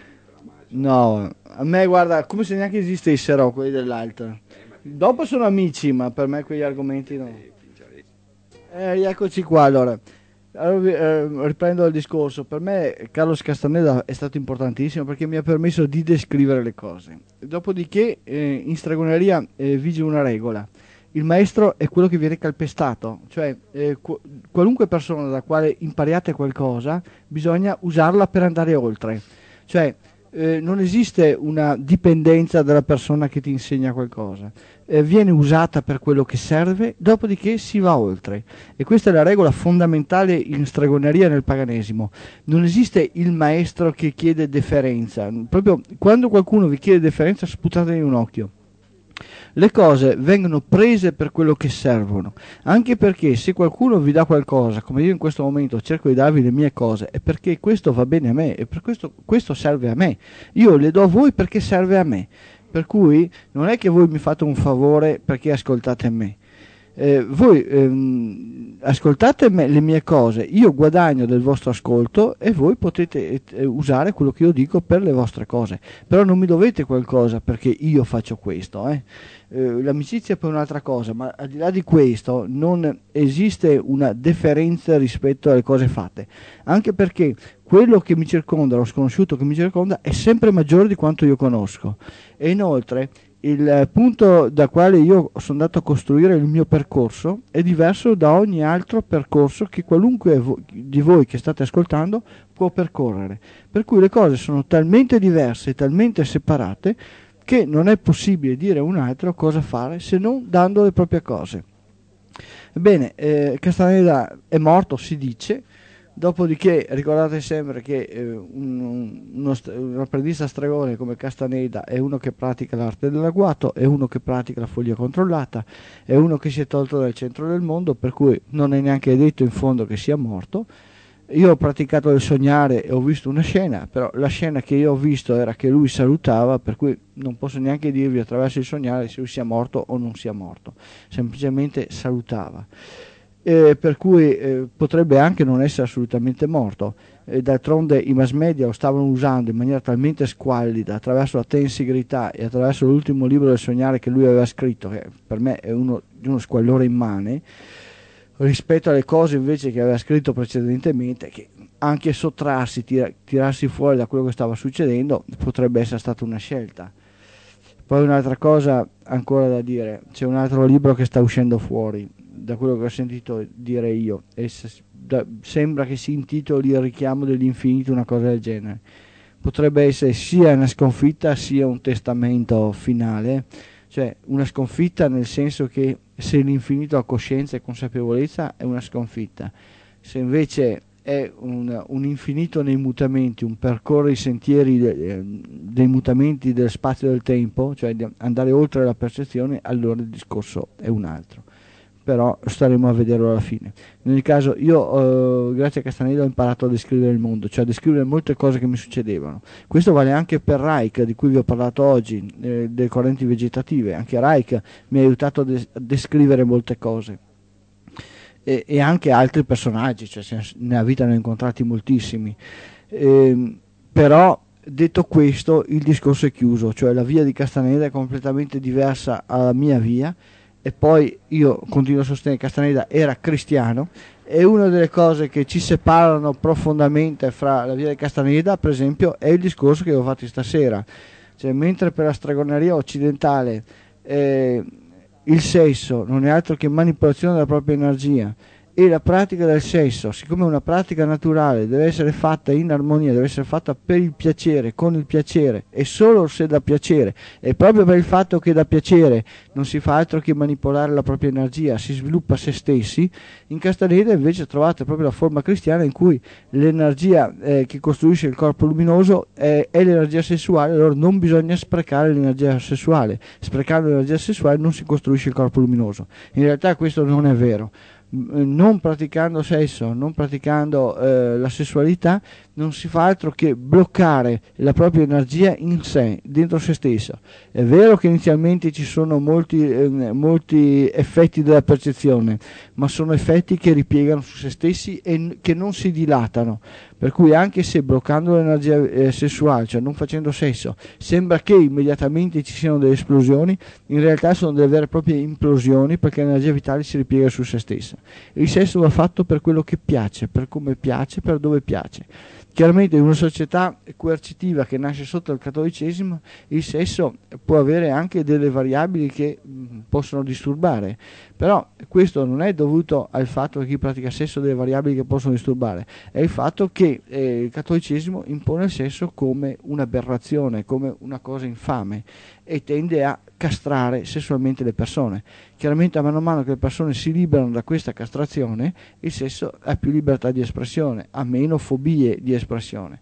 No, a me guarda, come se neanche esistessero quelli dell'altro. Dopo sono amici, ma per me quegli argomenti no. Eh, eccoci qua allora. Allora, eh, riprendo il discorso. Per me Carlos Castaneda è stato importantissimo perché mi ha permesso di descrivere le cose. Dopodiché eh, in stregoneria eh, vige una regola: il maestro è quello che viene calpestato, cioè eh, qu- qualunque persona da quale impariate qualcosa bisogna usarla per andare oltre. Cioè eh, non esiste una dipendenza dalla persona che ti insegna qualcosa, eh, viene usata per quello che serve, dopodiché si va oltre. E questa è la regola fondamentale in stregoneria e nel paganesimo. Non esiste il maestro che chiede deferenza. Proprio quando qualcuno vi chiede deferenza, sputategli un occhio. Le cose vengono prese per quello che servono, anche perché se qualcuno vi dà qualcosa, come io in questo momento cerco di darvi le mie cose, è perché questo va bene a me e per questo, questo serve a me. Io le do a voi perché serve a me. Per cui non è che voi mi fate un favore perché ascoltate me. Eh, voi ehm, ascoltate me, le mie cose, io guadagno del vostro ascolto e voi potete eh, usare quello che io dico per le vostre cose, però non mi dovete qualcosa perché io faccio questo. Eh. Eh, l'amicizia è poi un'altra cosa, ma al di là di questo non esiste una deferenza rispetto alle cose fatte, anche perché quello che mi circonda, lo sconosciuto che mi circonda, è sempre maggiore di quanto io conosco. E inoltre il punto da quale io sono andato a costruire il mio percorso è diverso da ogni altro percorso che qualunque vo- di voi che state ascoltando può percorrere. Per cui le cose sono talmente diverse, talmente separate, che non è possibile dire a un altro cosa fare se non dando le proprie cose. Bene, eh, Castaneda è morto, si dice. Dopodiché ricordate sempre che eh, un, uno, un apprendista stregone come Castaneda è uno che pratica l'arte dell'agguato, è uno che pratica la follia controllata, è uno che si è tolto dal centro del mondo, per cui non è neanche detto in fondo che sia morto. Io ho praticato il sognare e ho visto una scena, però la scena che io ho visto era che lui salutava, per cui non posso neanche dirvi attraverso il sognare se lui sia morto o non sia morto, semplicemente salutava. Eh, per cui eh, potrebbe anche non essere assolutamente morto. Eh, d'altronde i mass media lo stavano usando in maniera talmente squallida attraverso la tensegrità e attraverso l'ultimo libro del sognare che lui aveva scritto, che per me è uno di uno squallore immane rispetto alle cose invece che aveva scritto precedentemente, che anche sottrarsi, tira, tirarsi fuori da quello che stava succedendo, potrebbe essere stata una scelta. Poi un'altra cosa ancora da dire, c'è un altro libro che sta uscendo fuori, da quello che ho sentito dire io, e se, da, sembra che si intitoli Il richiamo dell'infinito, una cosa del genere. Potrebbe essere sia una sconfitta sia un testamento finale, cioè una sconfitta nel senso che se l'infinito ha coscienza e consapevolezza è una sconfitta, se invece è un, un infinito nei mutamenti, un percorrere i sentieri de, dei mutamenti del spazio e del tempo, cioè di andare oltre la percezione, allora il discorso è un altro. Però staremo a vederlo alla fine. In ogni caso io eh, grazie a Castaneda ho imparato a descrivere il mondo, cioè a descrivere molte cose che mi succedevano. Questo vale anche per Reich, di cui vi ho parlato oggi, eh, delle correnti vegetative. Anche Reich mi ha aiutato a, des- a descrivere molte cose. E, e anche altri personaggi, cioè nella vita ne ho incontrati moltissimi. Eh, però detto questo il discorso è chiuso, cioè la via di Castaneda è completamente diversa alla mia via. E poi io continuo a sostenere che Castaneda era cristiano, e una delle cose che ci separano profondamente fra la via di Castaneda, per esempio, è il discorso che ho fatto stasera. Cioè, mentre per la stregoneria occidentale eh, il sesso non è altro che manipolazione della propria energia, e la pratica del sesso, siccome è una pratica naturale, deve essere fatta in armonia, deve essere fatta per il piacere, con il piacere, e solo se da piacere, e proprio per il fatto che da piacere non si fa altro che manipolare la propria energia, si sviluppa se stessi. In Castaneda invece trovate proprio la forma cristiana in cui l'energia eh, che costruisce il corpo luminoso è, è l'energia sessuale, allora non bisogna sprecare l'energia sessuale, sprecando l'energia sessuale non si costruisce il corpo luminoso. In realtà questo non è vero. Non praticando sesso, non praticando eh, la sessualità, non si fa altro che bloccare la propria energia in sé, dentro se stesso. È vero che inizialmente ci sono molti, eh, molti effetti della percezione, ma sono effetti che ripiegano su se stessi e n- che non si dilatano. Per cui anche se bloccando l'energia eh, sessuale, cioè non facendo sesso, sembra che immediatamente ci siano delle esplosioni, in realtà sono delle vere e proprie implosioni, perché l'energia vitale si ripiega su se stessa. Il sesso va fatto per quello che piace, per come piace, per dove piace. Chiaramente in una società coercitiva che nasce sotto il cattolicesimo, il sesso può avere anche delle variabili che mh, possono disturbare, però questo non è dovuto al fatto che chi pratica sesso ha delle variabili che possono disturbare, è il fatto che eh, il cattolicesimo impone il sesso come un'aberrazione, come una cosa infame, e tende a castrare sessualmente le persone. Chiaramente a mano a mano che le persone si liberano da questa castrazione, il sesso ha più libertà di espressione, ha meno fobie di espressione.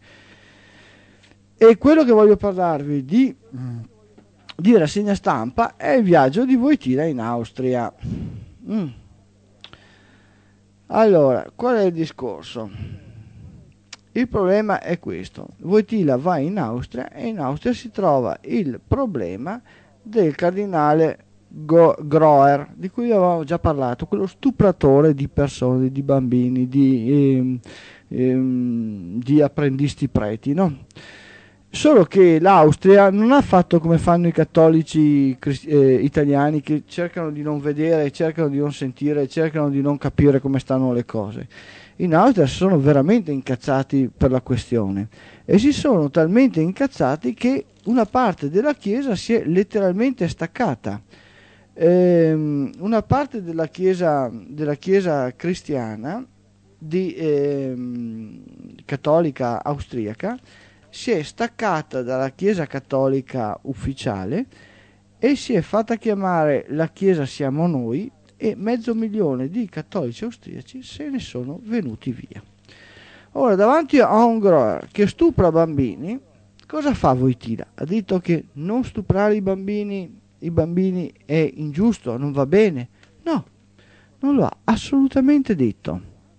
E quello che voglio parlarvi di, di rassegna stampa è il viaggio di Wojtyla in Austria. Mm. Allora, qual è il discorso? Il problema è questo: Wojtyla va in Austria e in Austria si trova il problema del cardinale Go- Groer, di cui avevamo già parlato, quello stupratore di persone, di bambini, di, ehm, ehm, di apprendisti preti, no? Solo che l'Austria non ha fatto come fanno i cattolici cristi- eh, italiani, che cercano di non vedere, cercano di non sentire, cercano di non capire come stanno le cose. In Austria si sono veramente incazzati per la questione, e si sono talmente incazzati che una parte della Chiesa si è letteralmente staccata. Ehm, una parte della Chiesa, della chiesa cristiana di, ehm, cattolica austriaca si è staccata dalla Chiesa cattolica ufficiale e si è fatta chiamare la Chiesa Siamo Noi, e mezzo milione di cattolici austriaci se ne sono venuti via. Ora, davanti a un Groer che stupra bambini, cosa fa Wojtyla? Ha detto che non stuprare i bambini, i bambini è ingiusto, non va bene? No, non lo ha assolutamente detto.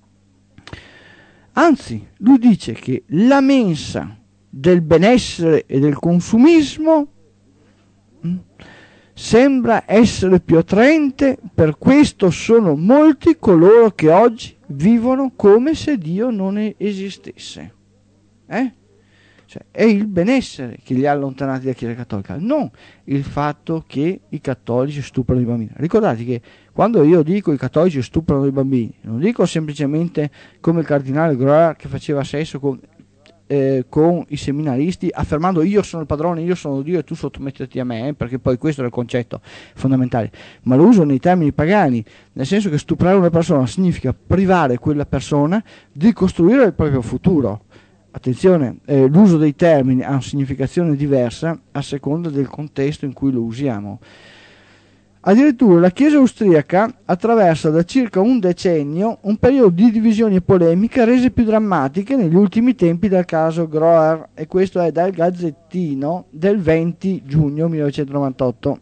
Anzi, lui dice che la mensa del benessere e del consumismo mh, sembra essere più attraente, per questo sono molti coloro che oggi vivono come se Dio non esistesse. Eh? cioè è il benessere che li ha allontanati dalla Chiesa Cattolica, non il fatto che i cattolici stuprano i bambini. Ricordate che quando io dico i cattolici stuprano i bambini, non dico semplicemente come il cardinale Groer che faceva sesso con, eh, con i seminaristi affermando io sono il padrone, io sono Dio e tu sottomettiti a me, eh, perché poi questo è il concetto fondamentale, ma lo uso nei termini pagani, nel senso che stuprare una persona significa privare quella persona di costruire il proprio futuro. Attenzione, eh, l'uso dei termini ha una significazione diversa a seconda del contesto in cui lo usiamo. Addirittura la Chiesa austriaca attraversa da circa un decennio un periodo di divisioni e polemiche rese più drammatiche negli ultimi tempi dal caso Groer, e questo è dal Gazzettino del venti giugno millenovecentonovantotto.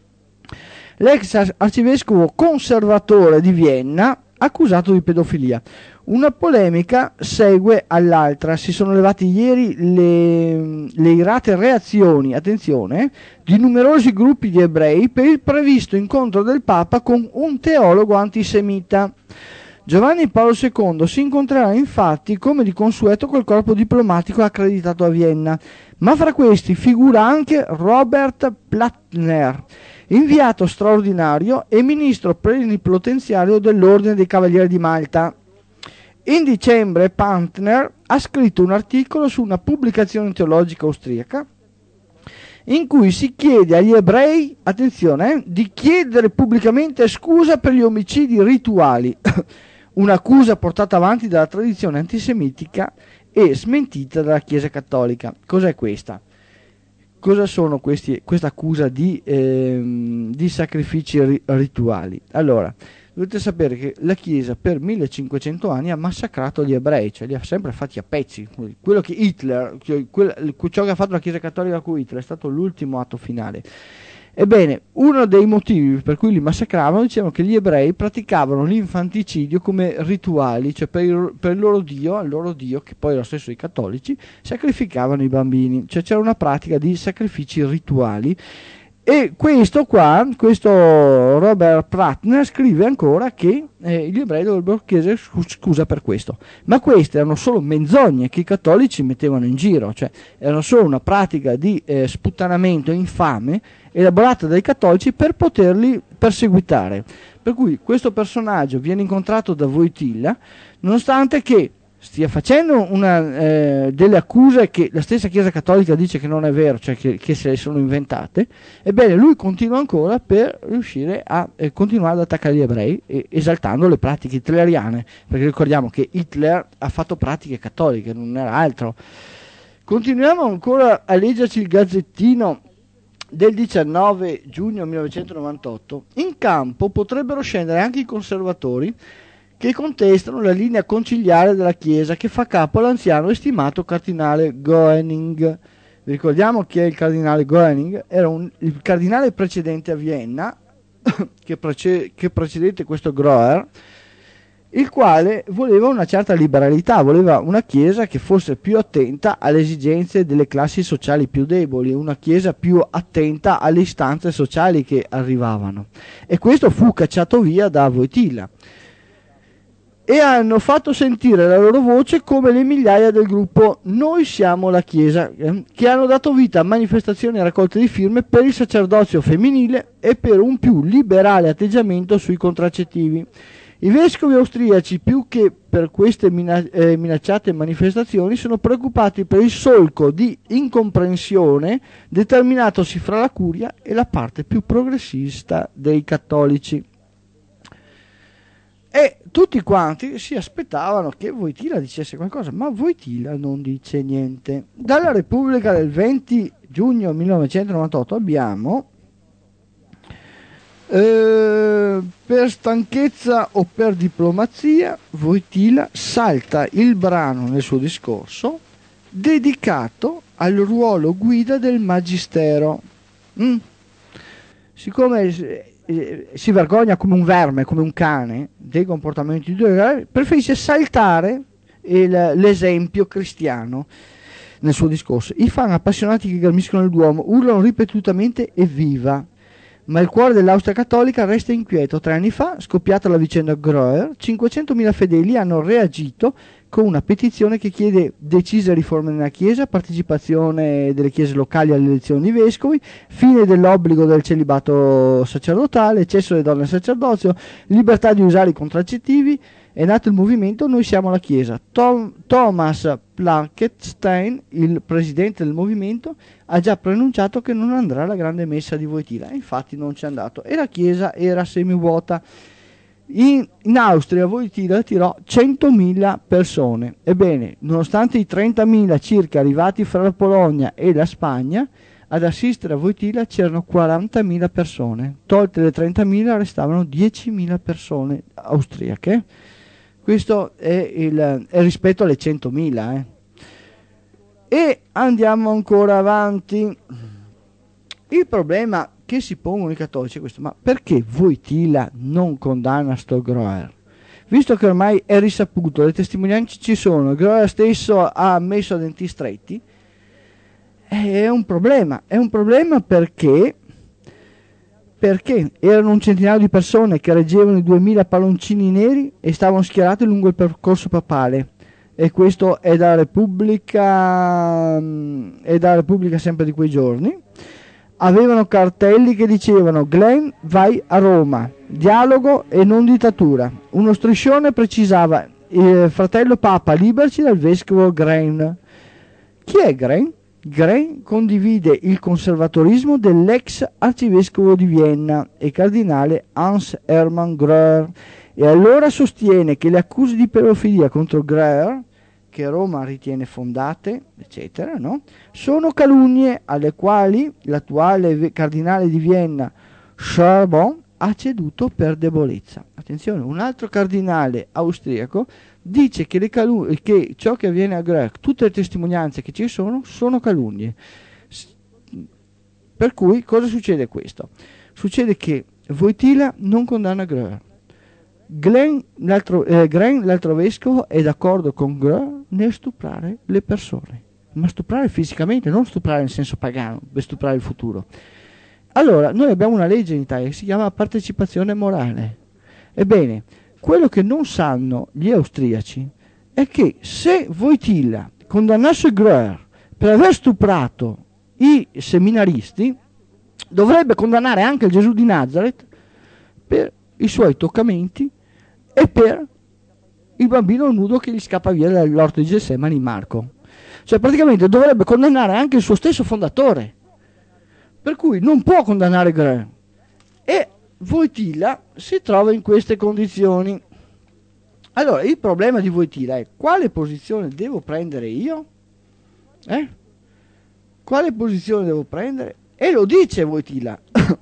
L'ex arcivescovo conservatore di Vienna accusato di pedofilia. Una polemica segue all'altra. Si sono levate ieri le, le irate reazioni, attenzione, di numerosi gruppi di ebrei per il previsto incontro del Papa con un teologo antisemita. Giovanni Paolo secondo si incontrerà infatti come di consueto col corpo diplomatico accreditato a Vienna, ma fra questi figura anche Robert Plattner, inviato straordinario e ministro plenipotenziario dell'Ordine dei Cavalieri di Malta. In dicembre Plattner ha scritto un articolo su una pubblicazione teologica austriaca in cui si chiede agli ebrei, attenzione, eh, di chiedere pubblicamente scusa per gli omicidi rituali, un'accusa portata avanti dalla tradizione antisemitica e smentita dalla Chiesa Cattolica. Cos'è questa? Cosa sono questi, questa accusa di, ehm, di sacrifici ri- rituali? Allora, dovete sapere che la Chiesa per millecinquecento anni ha massacrato gli ebrei, cioè li ha sempre fatti a pezzi. Quello che Hitler, quel, ciò che ha fatto la Chiesa Cattolica con Hitler è stato l'ultimo atto finale. Ebbene, uno dei motivi per cui li massacravano dicevano che gli ebrei praticavano l'infanticidio come rituali, cioè per il, per il loro Dio, il loro Dio, che poi è lo stesso i cattolici, sacrificavano i bambini, cioè c'era una pratica di sacrifici rituali. E questo qua, questo Robert Plattner scrive ancora che eh, gli ebrei dovrebbero chiedere scusa per questo, ma queste erano solo menzogne che i cattolici mettevano in giro, cioè erano solo una pratica di eh, sputtanamento infame elaborata dai cattolici per poterli perseguitare. Per cui questo personaggio viene incontrato da Wojtyla, nonostante che stia facendo una, eh, delle accuse che la stessa Chiesa Cattolica dice che non è vero, cioè che, che se le sono inventate. Ebbene, lui continua ancora per riuscire a eh, continuare ad attaccare gli ebrei, eh, esaltando le pratiche hitleriane, perché ricordiamo che Hitler ha fatto pratiche cattoliche, non era altro. Continuiamo ancora a leggerci il Gazzettino del diciannove giugno millenovecentonovantotto. In campo potrebbero scendere anche i conservatori che contestano la linea conciliare della Chiesa che fa capo all'anziano e stimato cardinale Goening. Vi ricordiamo che il cardinale Goening era un, il cardinale precedente a Vienna, che, prece, che precedette questo Groer, il quale voleva una certa liberalità, voleva una Chiesa che fosse più attenta alle esigenze delle classi sociali più deboli, una Chiesa più attenta alle istanze sociali che arrivavano. E questo fu cacciato via da Wojtyla. E hanno fatto sentire la loro voce come le migliaia del gruppo Noi siamo la Chiesa, eh, che hanno dato vita a manifestazioni e raccolte di firme per il sacerdozio femminile e per un più liberale atteggiamento sui contraccettivi. I vescovi austriaci, più che per queste mina- eh, minacciate manifestazioni, sono preoccupati per il solco di incomprensione determinatosi fra la curia e la parte più progressista dei cattolici. E tutti quanti si aspettavano che Wojtyla dicesse qualcosa, ma Wojtyla non dice niente. Dalla Repubblica del venti giugno millenovecentonovantotto abbiamo eh, per stanchezza o per diplomazia Wojtyla salta il brano nel suo discorso dedicato al ruolo guida del magistero. Mm. Siccome si vergogna come un verme, come un cane dei comportamenti di preferisce saltare il, l'esempio cristiano nel suo discorso. I fan appassionati che grammiscono il Duomo urlano ripetutamente evviva. Ma il cuore dell'Austria cattolica resta inquieto. Tre anni fa, scoppiata la vicenda Gröer, cinquecentomila fedeli hanno reagito con una petizione che chiede decise riforme nella Chiesa, partecipazione delle chiese locali alle elezioni di vescovi, fine dell'obbligo del celibato sacerdotale, accesso delle donne al sacerdozio, libertà di usare i contraccettivi. È nato il movimento Noi siamo la Chiesa. Tom, Thomas Planketstein, il presidente del movimento, ha già preannunciato che non andrà alla grande messa di Wojtyla, infatti non c'è andato e la chiesa era semivuota. In, in Austria Wojtyla attirò centomila persone. Ebbene, nonostante i trentamila circa arrivati fra la Polonia e la Spagna, ad assistere a Wojtyla c'erano quarantamila persone. Tolte le trentamila restavano diecimila persone austriache. Questo è il è rispetto alle centomila. Eh. E andiamo ancora avanti. Il problema che si pongono i cattolici è questo: ma perché Wojtyla non condanna sto Gröer? Visto che ormai è risaputo, le testimonianze ci sono, Gröer stesso ha ammesso a denti stretti, è un problema. È un problema perché perché erano un centinaio di persone che reggevano i duemila palloncini neri e stavano schierati lungo il percorso papale. E questo è dalla Repubblica, è dalla Repubblica sempre di quei giorni. Avevano cartelli che dicevano Glenn vai a Roma, dialogo e non dittatura. Uno striscione precisava il fratello Papa liberaci dal vescovo Grein. Chi è Grein? Grein condivide il conservatorismo dell'ex arcivescovo di Vienna e cardinale Hans Hermann Gröer e allora sostiene che le accuse di pedofilia contro Gröer, che Roma ritiene fondate, eccetera, no? sono calunnie alle quali l'attuale cardinale di Vienna Charbon ha ceduto per debolezza. Attenzione, un altro cardinale austriaco dice che, le calun- che ciò che avviene a Gröer, tutte le testimonianze che ci sono, sono calunnie. S- per cui cosa succede questo? Succede che Wojtyla non condanna Gröer. Glenn, l'altro, eh, Gren, l'altro vescovo, è d'accordo con Gröer nel stuprare le persone, ma stuprare fisicamente, non stuprare in senso pagano, per stuprare il futuro. Allora, noi abbiamo una legge in Italia che si chiama partecipazione morale. Ebbene, quello che non sanno gli austriaci è che se Wojtyla condannasse Gröer per aver stuprato i seminaristi, dovrebbe condannare anche il Gesù di Nazareth per i suoi toccamenti e per il bambino nudo che gli scappa via dall'orto di Getsemani in Marco. Cioè praticamente dovrebbe condannare anche il suo stesso fondatore. Per cui non può condannare Gröer. E Wojtyla si trova in queste condizioni. Allora, il problema di Wojtyla è: quale posizione devo prendere io? Eh? Quale posizione devo prendere? E lo dice Wojtyla.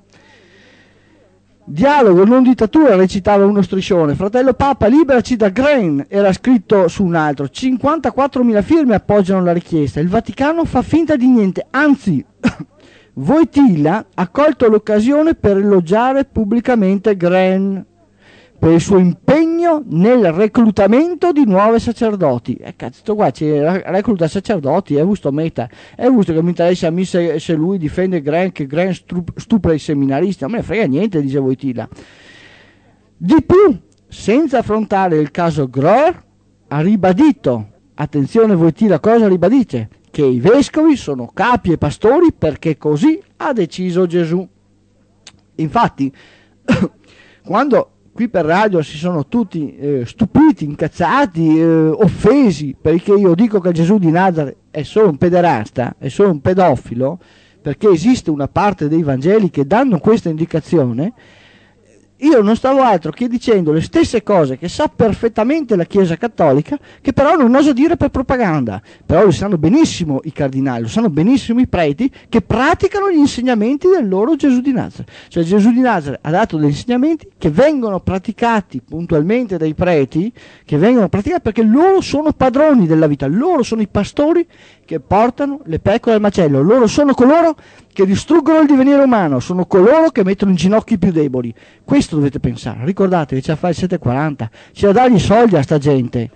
Dialogo, non dittatura, recitava uno striscione. Fratello Papa, liberaci da Grein, era scritto su un altro. cinquantaquattromila firme appoggiano la richiesta. Il Vaticano fa finta di niente, anzi Wojtyla ha colto l'occasione per elogiare pubblicamente Grein per il suo impegno nel reclutamento di nuovi sacerdoti. E eh, cazzo, qua c'è recluta sacerdoti, è giusto meta. È giusto che mi interessa a me se, se lui difende Grein, che Grein stupra i seminaristi. Non me ne frega niente, dice Wojtyla. Di più, senza affrontare il caso Gröer, ha ribadito, attenzione Wojtyla, cosa ribadisce? Che i vescovi sono capi e pastori perché così ha deciso Gesù. Infatti, quando qui per radio si sono tutti eh, stupiti, incazzati, eh, offesi perché io dico che Gesù di Nazareth è solo un pederasta, è solo un pedofilo, perché esiste una parte dei Vangeli che danno questa indicazione, io non stavo altro che dicendo le stesse cose che sa perfettamente la Chiesa Cattolica, che però non osa dire per propaganda. Però lo sanno benissimo i cardinali, lo sanno benissimo i preti che praticano gli insegnamenti del loro Gesù di Nazareth. Cioè Gesù di Nazareth ha dato degli insegnamenti che vengono praticati puntualmente dai preti, che vengono praticati perché loro sono padroni della vita, loro sono i pastori che portano le pecore al macello, loro sono coloro che distruggono il divenire umano, sono coloro che mettono in ginocchio i più deboli. Questo dovete pensare, ricordate che c'è da fare il sette quaranta, c'è da dargli soldi a sta gente.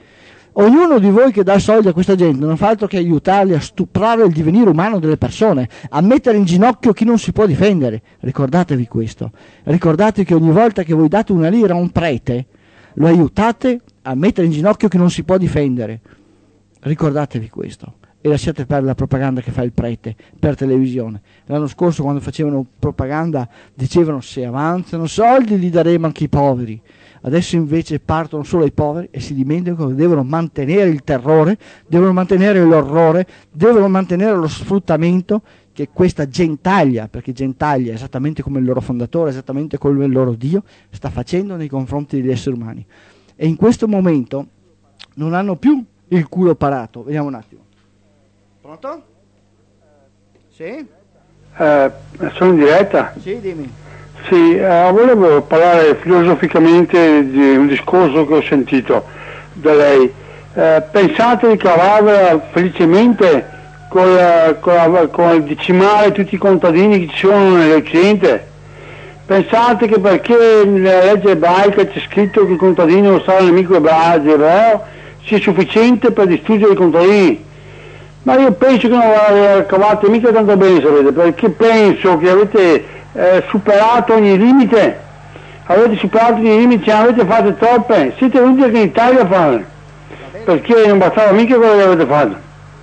Ognuno di voi che dà soldi a questa gente non fa altro che aiutarli a stuprare il divenire umano delle persone, a mettere in ginocchio chi non si può difendere. Ricordatevi questo. Ricordatevi che ogni volta che voi date una lira a un prete, lo aiutate a mettere in ginocchio chi non si può difendere. Ricordatevi questo. E lasciate perdere la propaganda che fa il prete per televisione. L'anno scorso, quando facevano propaganda, dicevano: se avanzano soldi li daremo anche ai poveri. Adesso invece partono solo ai poveri e si dimenticano che devono mantenere il terrore, devono mantenere l'orrore, devono mantenere lo sfruttamento che questa gentaglia, perché gentaglia è esattamente come il loro fondatore, esattamente come il loro Dio, sta facendo nei confronti degli esseri umani. E in questo momento non hanno più il culo parato. Vediamo un attimo. Pronto? Sì? Eh, sono in diretta? Sì, dimmi. Sì, eh, volevo parlare filosoficamente di un discorso che ho sentito da lei. Eh, pensate di cavarvela felicemente col, col, col decimare tutti i contadini che ci sono nell'Occidente? Pensate che perché nella legge ebraica c'è scritto che il contadino non sarà nemico ebreo sia sufficiente per distruggere i contadini? Ma io penso che non la cavate mica tanto bene, sapete, perché penso che avete eh, superato ogni limite, avete superato ogni limite, ce ne avete fatte troppe, siete venuti anche in Italia a fare, perché non bastava mica quello che avete fatto.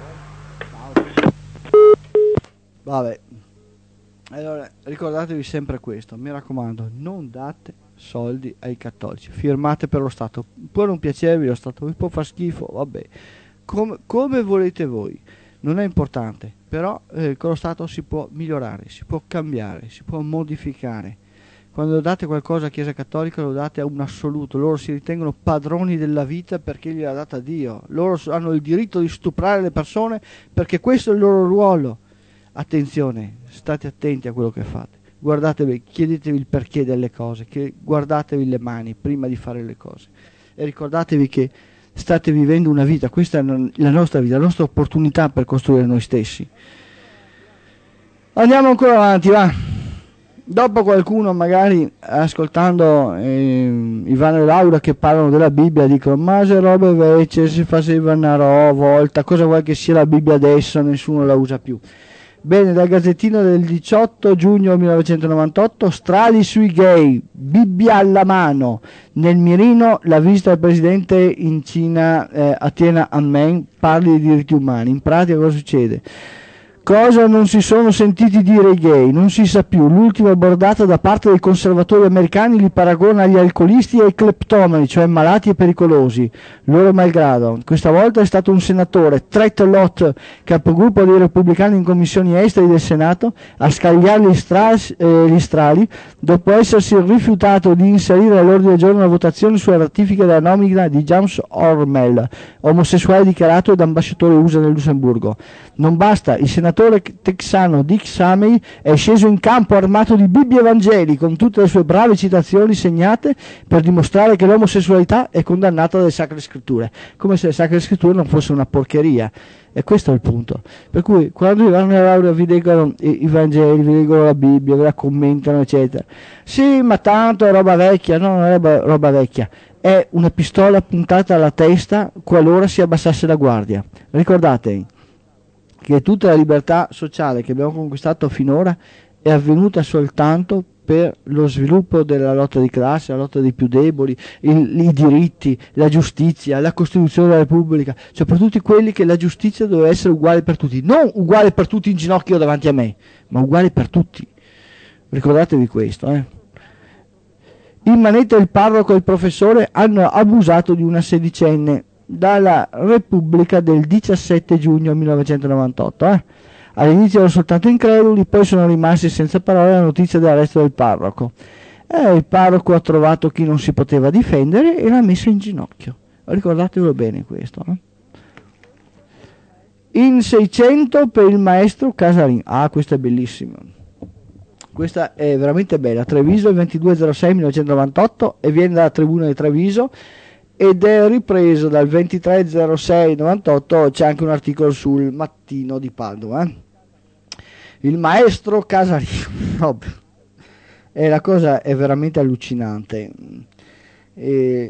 Vabbè, allora ricordatevi sempre questo, mi raccomando, non date soldi ai cattolici, firmate per lo Stato, può non piacervi lo Stato, vi può far schifo, vabbè. Come, come volete voi, non è importante, però eh, con lo Stato si può migliorare, si può cambiare, si può modificare. Quando date qualcosa alla Chiesa Cattolica lo date a un assoluto, loro si ritengono padroni della vita perché gliel'ha data Dio, loro hanno il diritto di stuprare le persone perché questo è il loro ruolo. Attenzione, state attenti a quello che fate, guardatevi, chiedetevi il perché delle cose, che guardatevi le mani prima di fare le cose e ricordatevi che state vivendo una vita, questa è la nostra vita, la nostra opportunità per costruire noi stessi. Andiamo ancora avanti, va. Dopo qualcuno magari ascoltando eh, Ivano e Laura che parlano della Bibbia dicono: ma se roba invece si faceva una roba volta, cosa vuoi che sia la Bibbia adesso, nessuno la usa più. Bene, dal Gazzettino del diciotto giugno millenovecentonovantotto, strali sui gay, Bibbia alla mano, nel mirino la visita del presidente in Cina eh, a Tiananmen, parli di diritti umani, in pratica cosa succede? Cosa non si sono sentiti dire i gay? Non si sa più. L'ultima bordata da parte dei conservatori americani li paragona agli alcolisti e ai cleptomani, cioè malati e pericolosi, loro malgrado. Questa volta è stato un senatore, Trent Lott, capogruppo dei repubblicani in commissioni esteri del Senato, a scagliare gli, stra- eh, gli strali dopo essersi rifiutato di inserire all'ordine del giorno una votazione sulla ratifica della nomina di James Ormel, omosessuale dichiarato ed ambasciatore U S A nel Lussemburgo. Non basta, il senatore texano Dick Samey è sceso in campo armato di Bibbie e Vangeli con tutte le sue brave citazioni segnate per dimostrare che l'omosessualità è condannata dalle Sacre Scritture, come se le Sacre Scritture non fosse una porcheria. E questo è il punto. Per cui quando i Laura vi leggono i, i Vangeli, vi leggono la Bibbia, ve la commentano, eccetera. Sì, ma tanto è roba vecchia. No, non è roba, roba vecchia. È una pistola puntata alla testa qualora si abbassasse la guardia. Ricordatevi che tutta la libertà sociale che abbiamo conquistato finora è avvenuta soltanto per lo sviluppo della lotta di classe, la lotta dei più deboli, il, i diritti, la giustizia, la Costituzione della Repubblica, cioè per tutti quelli che la giustizia doveva essere uguale per tutti, non uguale per tutti in ginocchio davanti a me, ma uguale per tutti. Ricordatevi questo, eh. In manetta il parroco e il professore hanno abusato di una sedicenne dalla Repubblica del diciassette giugno millenovecentonovantotto. Eh? All'inizio erano soltanto increduli, poi sono rimasti senza parole alla notizia dell'arresto del parroco. Eh, il parroco ha trovato chi non si poteva difendere e l'ha messo in ginocchio. Ricordatevelo bene questo. Eh? In seicento per il maestro Casarin. Ah, questo è bellissimo. Questa è veramente bella. Treviso, il ventidue zero sei millenovecentonovantotto, e viene dalla Tribuna di Treviso ed è ripreso dal ventitré zero sei novantotto. C'è anche un articolo sul Mattino di Padova. Eh? Il maestro Casarin. E la cosa è veramente allucinante. E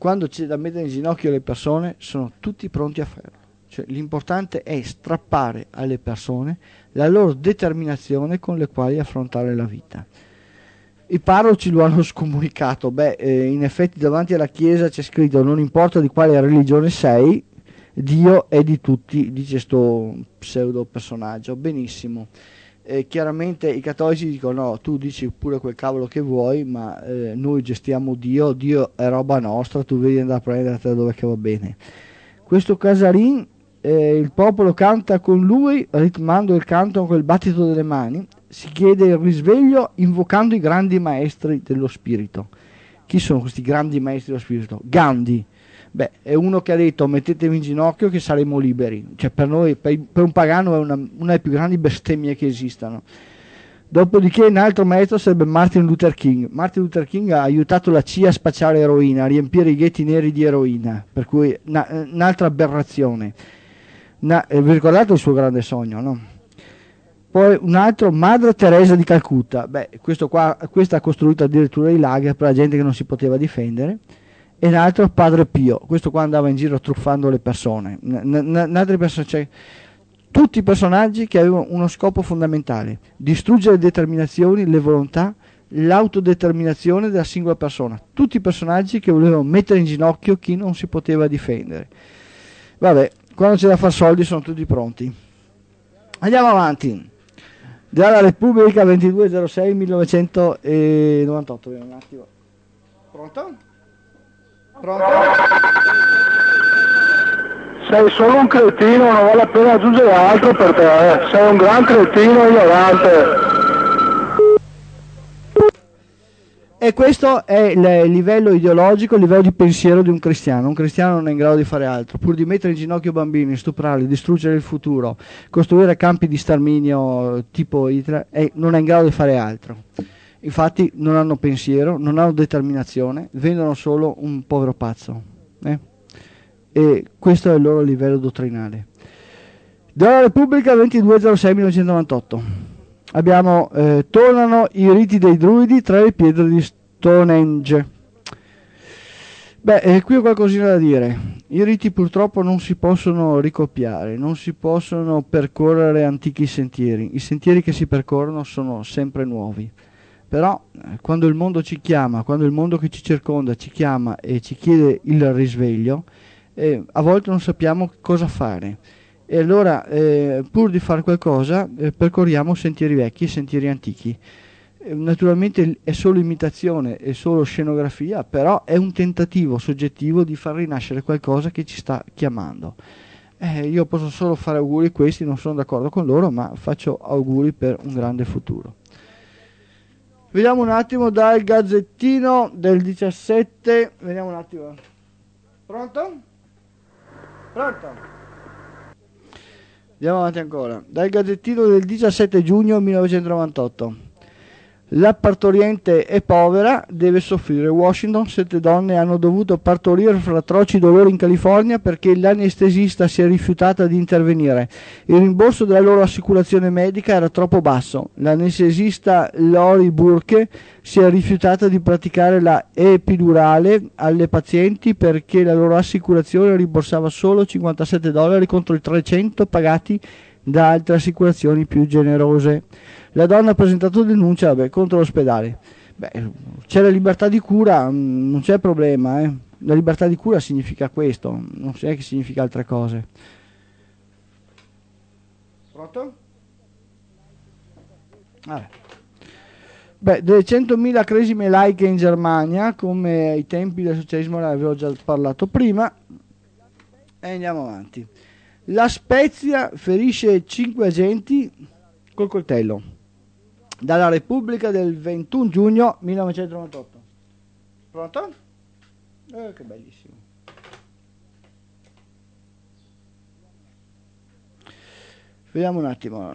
quando c'è da mettere in ginocchio le persone sono tutti pronti a farlo. Cioè, l'importante è strappare alle persone la loro determinazione con le quali affrontare la vita. I parroci lo hanno scomunicato. Beh, eh, in effetti davanti alla chiesa c'è scritto: non importa di quale religione sei, Dio è di tutti, dice sto pseudo personaggio. Benissimo. Eh, chiaramente i cattolici dicono: no, tu dici pure quel cavolo che vuoi, ma eh, noi gestiamo Dio, Dio è roba nostra, tu devi andare a prendertela dove che va bene. Questo Casarin, eh, il popolo canta con lui, ritmando il canto con il battito delle mani, si chiede il risveglio invocando i grandi maestri dello spirito. Chi sono questi grandi maestri dello spirito? Gandhi. Beh, è uno che ha detto: mettetevi in ginocchio che saremo liberi. Cioè, per noi, per, per un pagano, è una, una delle più grandi bestemmie che esistano. Dopodiché un altro maestro sarebbe Martin Luther King. Martin Luther King ha aiutato la C I A a spacciare eroina, a riempire i ghetti neri di eroina, per cui una, un'altra aberrazione. Una, eh, vi ricordate il suo grande sogno, no? Poi un altro, Madre Teresa di Calcutta. Beh, questo qua, questo ha costruito addirittura i lager per la gente che non si poteva difendere. E un altro, Padre Pio. Questo qua andava in giro truffando le persone. N- n- person- cioè, tutti i personaggi che avevano uno scopo fondamentale: distruggere le determinazioni, le volontà, l'autodeterminazione della singola persona. Tutti i personaggi che volevano mettere in ginocchio chi non si poteva difendere. Vabbè, quando c'è da far soldi sono tutti pronti. Andiamo avanti. Dalla Repubblica, ventidue zero sei millenovecentonovantotto. Vediamo un attimo. Pronto? Pronto? Sei solo un cretino, non vale la pena aggiungere altro per te, eh. Sei un gran cretino ignorante. E questo è il livello ideologico, il livello di pensiero di un cristiano. Un cristiano non è in grado di fare altro, pur di mettere in ginocchio bambini, stuprarli, distruggere il futuro, costruire campi di sterminio tipo Hitler, e non è in grado di fare altro. Infatti non hanno pensiero, non hanno determinazione, vendono solo un povero pazzo. Eh? E questo è il loro livello dottrinale. Dalla Repubblica, ventidue zero sei millenovecentonovantotto. Abbiamo, eh, tornano i riti dei druidi tra le pietre di Stonehenge. Beh, eh, qui ho qualcosina da dire. I riti purtroppo non si possono ricopiare, non si possono percorrere antichi sentieri. I sentieri che si percorrono sono sempre nuovi. Però eh, quando il mondo ci chiama, quando il mondo che ci circonda ci chiama e ci chiede il risveglio, eh, a volte non sappiamo cosa fare. E allora, eh, pur di fare qualcosa, eh, percorriamo sentieri vecchi, sentieri antichi. Eh, naturalmente è solo imitazione, è solo scenografia, però è un tentativo soggettivo di far rinascere qualcosa che ci sta chiamando. Eh, io posso solo fare auguri questi, non sono d'accordo con loro, ma faccio auguri per un grande futuro. Vediamo un attimo dal Gazzettino del diciassette, vediamo un attimo. Pronto? Pronto? Andiamo avanti ancora. Dal Gazzettino del diciassette giugno millenovecentonovantotto. La partoriente è povera, deve soffrire. Washington, sette donne hanno dovuto partorire fra atroci dolori in California perché l'anestesista si è rifiutata di intervenire. Il rimborso della loro assicurazione medica era troppo basso. L'anestesista Lori Burke si è rifiutata di praticare la epidurale alle pazienti perché la loro assicurazione rimborsava solo cinquantasette dollari contro i trecento pagati da altre assicurazioni più generose. La donna ha presentato denuncia vabbè, contro l'ospedale. Beh, c'è la libertà di cura, mh, non c'è problema. Eh. La libertà di cura significa questo, non è che significa altre cose. Pronto? Vabbè. Beh, delle centomila cresime laiche in Germania, come ai tempi del socialismo, ne avevo già parlato prima. E andiamo avanti. La Spezia ferisce cinque agenti col coltello. Dalla Repubblica del ventuno giugno millenovecentonovantotto. Pronto? Eh, che bellissimo. Vediamo un attimo.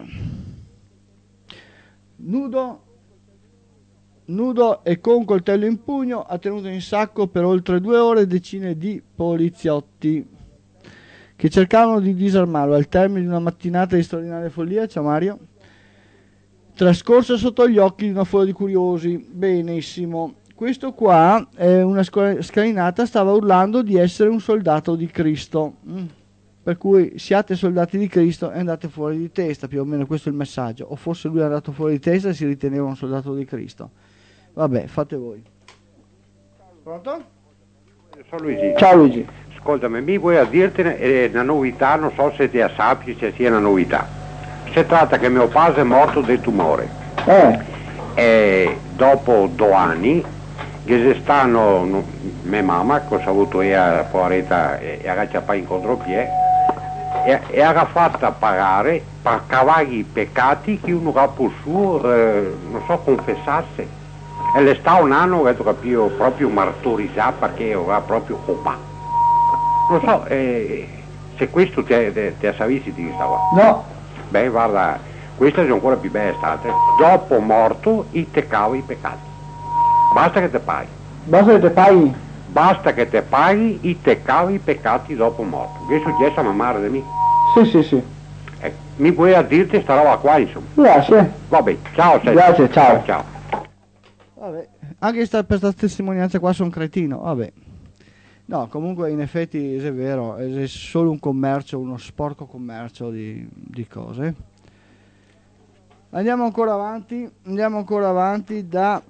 Nudo, nudo e con coltello in pugno ha tenuto in sacco per oltre due ore decine di poliziotti che cercavano di disarmarlo al termine di una mattinata di straordinaria follia. Ciao Mario. Trascorsa sotto gli occhi di una folla di curiosi. Benissimo. questo qua, è una scalinata, stava urlando di essere un soldato di Cristo. Mm. Per cui siate soldati di Cristo e andate fuori di testa, più o meno questo è il messaggio. O forse lui è andato fuori di testa e si riteneva un soldato di Cristo. Vabbè, fate voi. Pronto? Ciao Luigi. Ciao Luigi. Ascoltami, mi vuoi a dirti eh, una novità, non so se ti sappi se sia una novità. Si tratta che mio padre è morto di tumore. Eh. E dopo due anni, che stanno, no, mia mamma, che ho avuto io la poveretta e agacciata in contropiede, e, e ha fatto pagare per cavare i peccati che uno ha suo, eh, non so, confessarsi. E le sta un anno che ho capito proprio martirizzato perché aveva proprio copato. Non so, eh, se questo ti, ti, ti savisi di questa qua. No. Beh, guarda, questa è ancora più bella state. Dopo morto, i te cava i peccati. Basta che te paghi. Basta che te paghi? Basta che te paghi, i te cava i peccati dopo morto. Che è successo a mamma madre di me? Sì, sì, sì. Eh, mi puoi a dirti sta roba qua, insomma. Grazie. Vabbè, ciao. Sei. Grazie, ciao. Ciao. Vabbè. Anche sta, per questa testimonianza qua sono cretino, vabbè. No, comunque in effetti è vero, è solo un commercio, uno sporco commercio di, di cose. Andiamo ancora avanti, andiamo ancora avanti da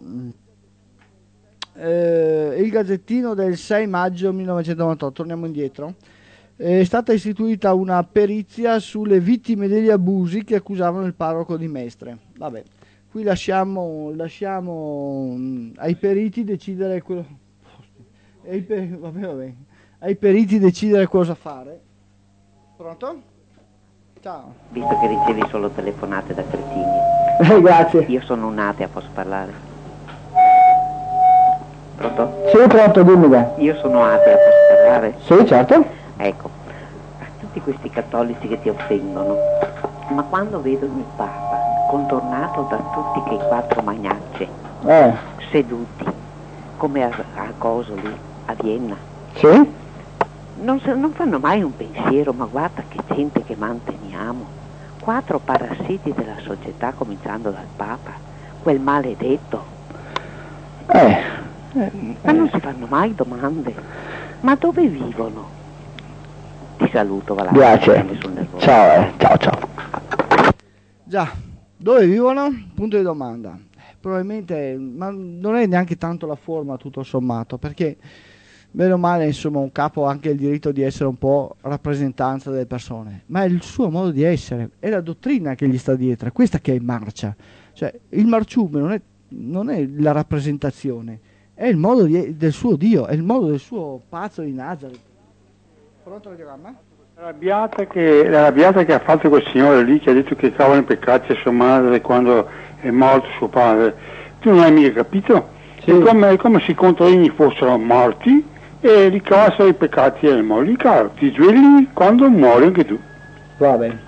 eh, il Gazzettino del sei maggio millenovecentonovantotto, torniamo indietro. È stata istituita una perizia sulle vittime degli abusi che accusavano il parroco di Mestre. Vabbè, qui lasciamo, lasciamo mh, ai periti decidere quello, ai, per, vabbè, vabbè, ai periti decidere cosa fare. Pronto? Ciao. Visto che ricevi solo telefonate da cretini. Eh, grazie. Io sono un'atea, posso parlare? Pronto? Sì, pronto, dimmi. Io sono atea, posso parlare? Sì, certo. Ecco, a tutti questi cattolici che ti offendono, ma quando vedo il Papa contornato da tutti quei quattro magnacce, Eh. seduti, come a, a coso lì, a Vienna, Sì? non, se, non fanno mai un pensiero, ma guarda che gente che manteniamo, quattro parassiti della società cominciando dal Papa, quel maledetto. Eh. eh Ma non si fanno mai domande, ma dove vivono? Ti saluto, va là. Grazie. Sul nervoso. Ciao, eh. ciao, ciao. Già, dove vivono? Punto di domanda. Probabilmente, ma non è neanche tanto la forma tutto sommato, perché bene o male, insomma, un capo ha anche il diritto di essere un po' rappresentanza delle persone, ma è il suo modo di essere, è la dottrina che gli sta dietro, è questa che è in marcia. Cioè, il marciume non è, non è la rappresentazione, è il modo di, del suo Dio, è il modo del suo pazzo di Nazareth. Pronto, radiogramma? L'arrabbiata che, l'arrabbiata che ha fatto quel signore lì che ha detto che cavano i peccati a sua madre quando è morto suo padre, tu non hai mica capito? Sì. È come, è come se i contadini fossero morti e ricavassero i peccati del morto. Caro, ti svegli quando muori anche tu. Va bene.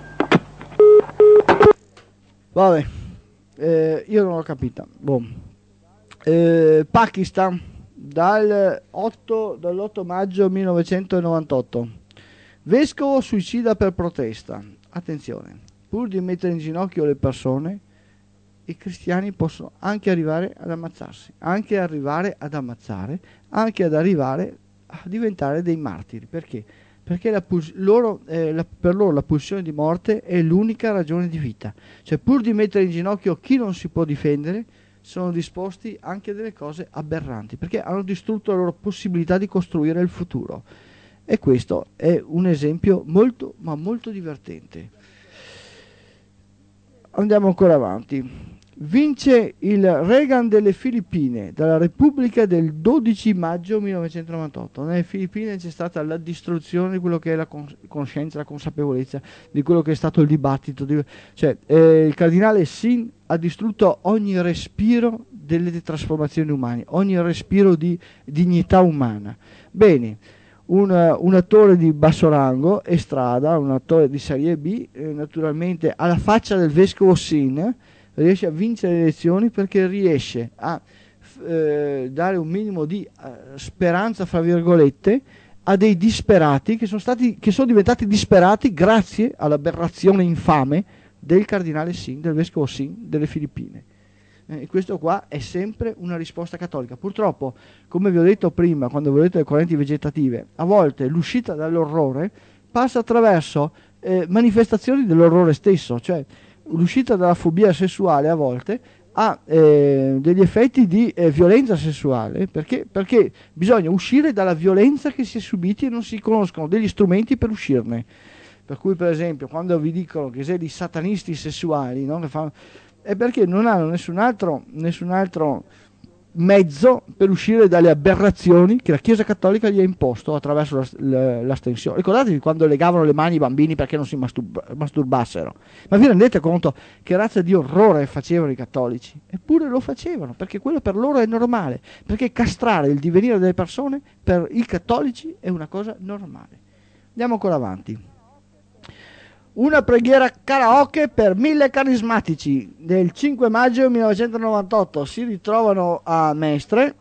Vabbè, eh, io non l'ho capita. Boh. Eh, Pakistan dal otto, dall'otto maggio millenovecentonovantotto. Vescovo suicida per protesta. Attenzione, pur di mettere in ginocchio le persone, i cristiani possono anche arrivare ad ammazzarsi, anche arrivare ad ammazzare, anche ad arrivare a diventare dei martiri. Perché? Perché la puls- loro, eh, la, per loro la pulsione di morte è l'unica ragione di vita. Cioè, pur di mettere in ginocchio chi non si può difendere, sono disposti anche a delle cose aberranti, perché hanno distrutto la loro possibilità di costruire il futuro. E questo è un esempio molto, ma molto divertente. Andiamo ancora avanti. Vince il Reagan delle Filippine dalla Repubblica del dodici maggio millenovecentonovantotto. Nelle Filippine c'è stata la distruzione di quello che è la coscienza, la consapevolezza di quello che è stato il dibattito. Di, cioè, eh, il cardinale Sin ha distrutto ogni respiro delle trasformazioni umane, ogni respiro di dignità umana. Bene. Un, un attore di basso rango, Estrada, un attore di serie B, eh, naturalmente alla faccia del vescovo Sin, riesce a vincere le elezioni perché riesce a eh, dare un minimo di uh, speranza, fra virgolette, a dei disperati che sono, stati, che sono diventati disperati grazie all'aberrazione infame del cardinale Sin, del vescovo Sin delle Filippine. E questo qua è sempre una risposta cattolica. Purtroppo, come vi ho detto prima, quando vi ho detto le correnti vegetative, a volte l'uscita dall'orrore passa attraverso eh, manifestazioni dell'orrore stesso, cioè l'uscita dalla fobia sessuale a volte ha eh, degli effetti di eh, violenza sessuale, perché, perché bisogna uscire dalla violenza che si è subiti e non si conoscono degli strumenti per uscirne. Per cui, per esempio, quando vi dicono che sei di satanisti sessuali, no, che fanno, è perché non hanno nessun altro, nessun altro mezzo per uscire dalle aberrazioni che la Chiesa Cattolica gli ha imposto attraverso l'astensione. Ricordatevi quando legavano le mani ai bambini perché non si masturba, masturbassero. Ma vi rendete conto che razza di orrore facevano i cattolici? Eppure lo facevano, perché quello per loro è normale, perché castrare il divenire delle persone per i cattolici è una cosa normale. Andiamo ancora avanti. Una preghiera karaoke per mille carismatici del cinque maggio millenovecentonovantotto. Si ritrovano a Mestre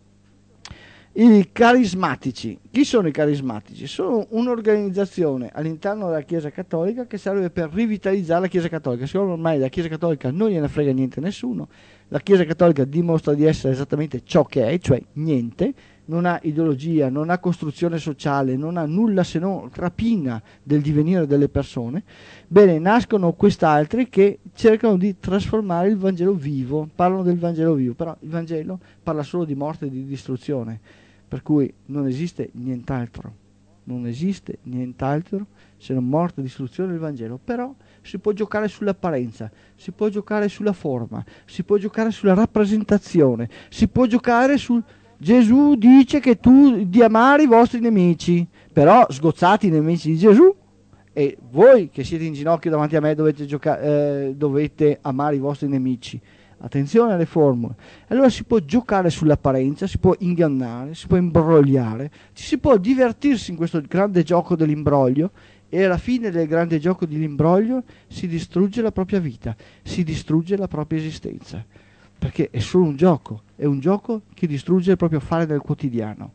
i carismatici. Chi sono i carismatici? Sono un'organizzazione all'interno della Chiesa Cattolica che serve per rivitalizzare la Chiesa Cattolica. Siccome ormai la Chiesa Cattolica non gliene frega niente a nessuno, la Chiesa Cattolica dimostra di essere esattamente ciò che è, cioè niente. Non ha ideologia, non ha costruzione sociale, non ha nulla se non rapina del divenire delle persone. Bene, nascono quest'altri che cercano di trasformare il Vangelo vivo, parlano del Vangelo vivo, però il Vangelo parla solo di morte e di distruzione, per cui non esiste nient'altro, non esiste nient'altro se non morte e distruzione del Vangelo. Però si può giocare sull'apparenza, si può giocare sulla forma, si può giocare sulla rappresentazione, si può giocare sul... Gesù dice che tu di amare i vostri nemici, però sgozzati i nemici di Gesù, e voi che siete in ginocchio davanti a me dovete, gioca- eh, dovete amare i vostri nemici. Attenzione alle formule. Allora si può giocare sull'apparenza, si può ingannare, si può imbrogliare, ci si può divertirsi in questo grande gioco dell'imbroglio, e alla fine del grande gioco dell'imbroglio si distrugge la propria vita, si distrugge la propria esistenza. Perché è solo un gioco, è un gioco che distrugge il proprio fare del quotidiano.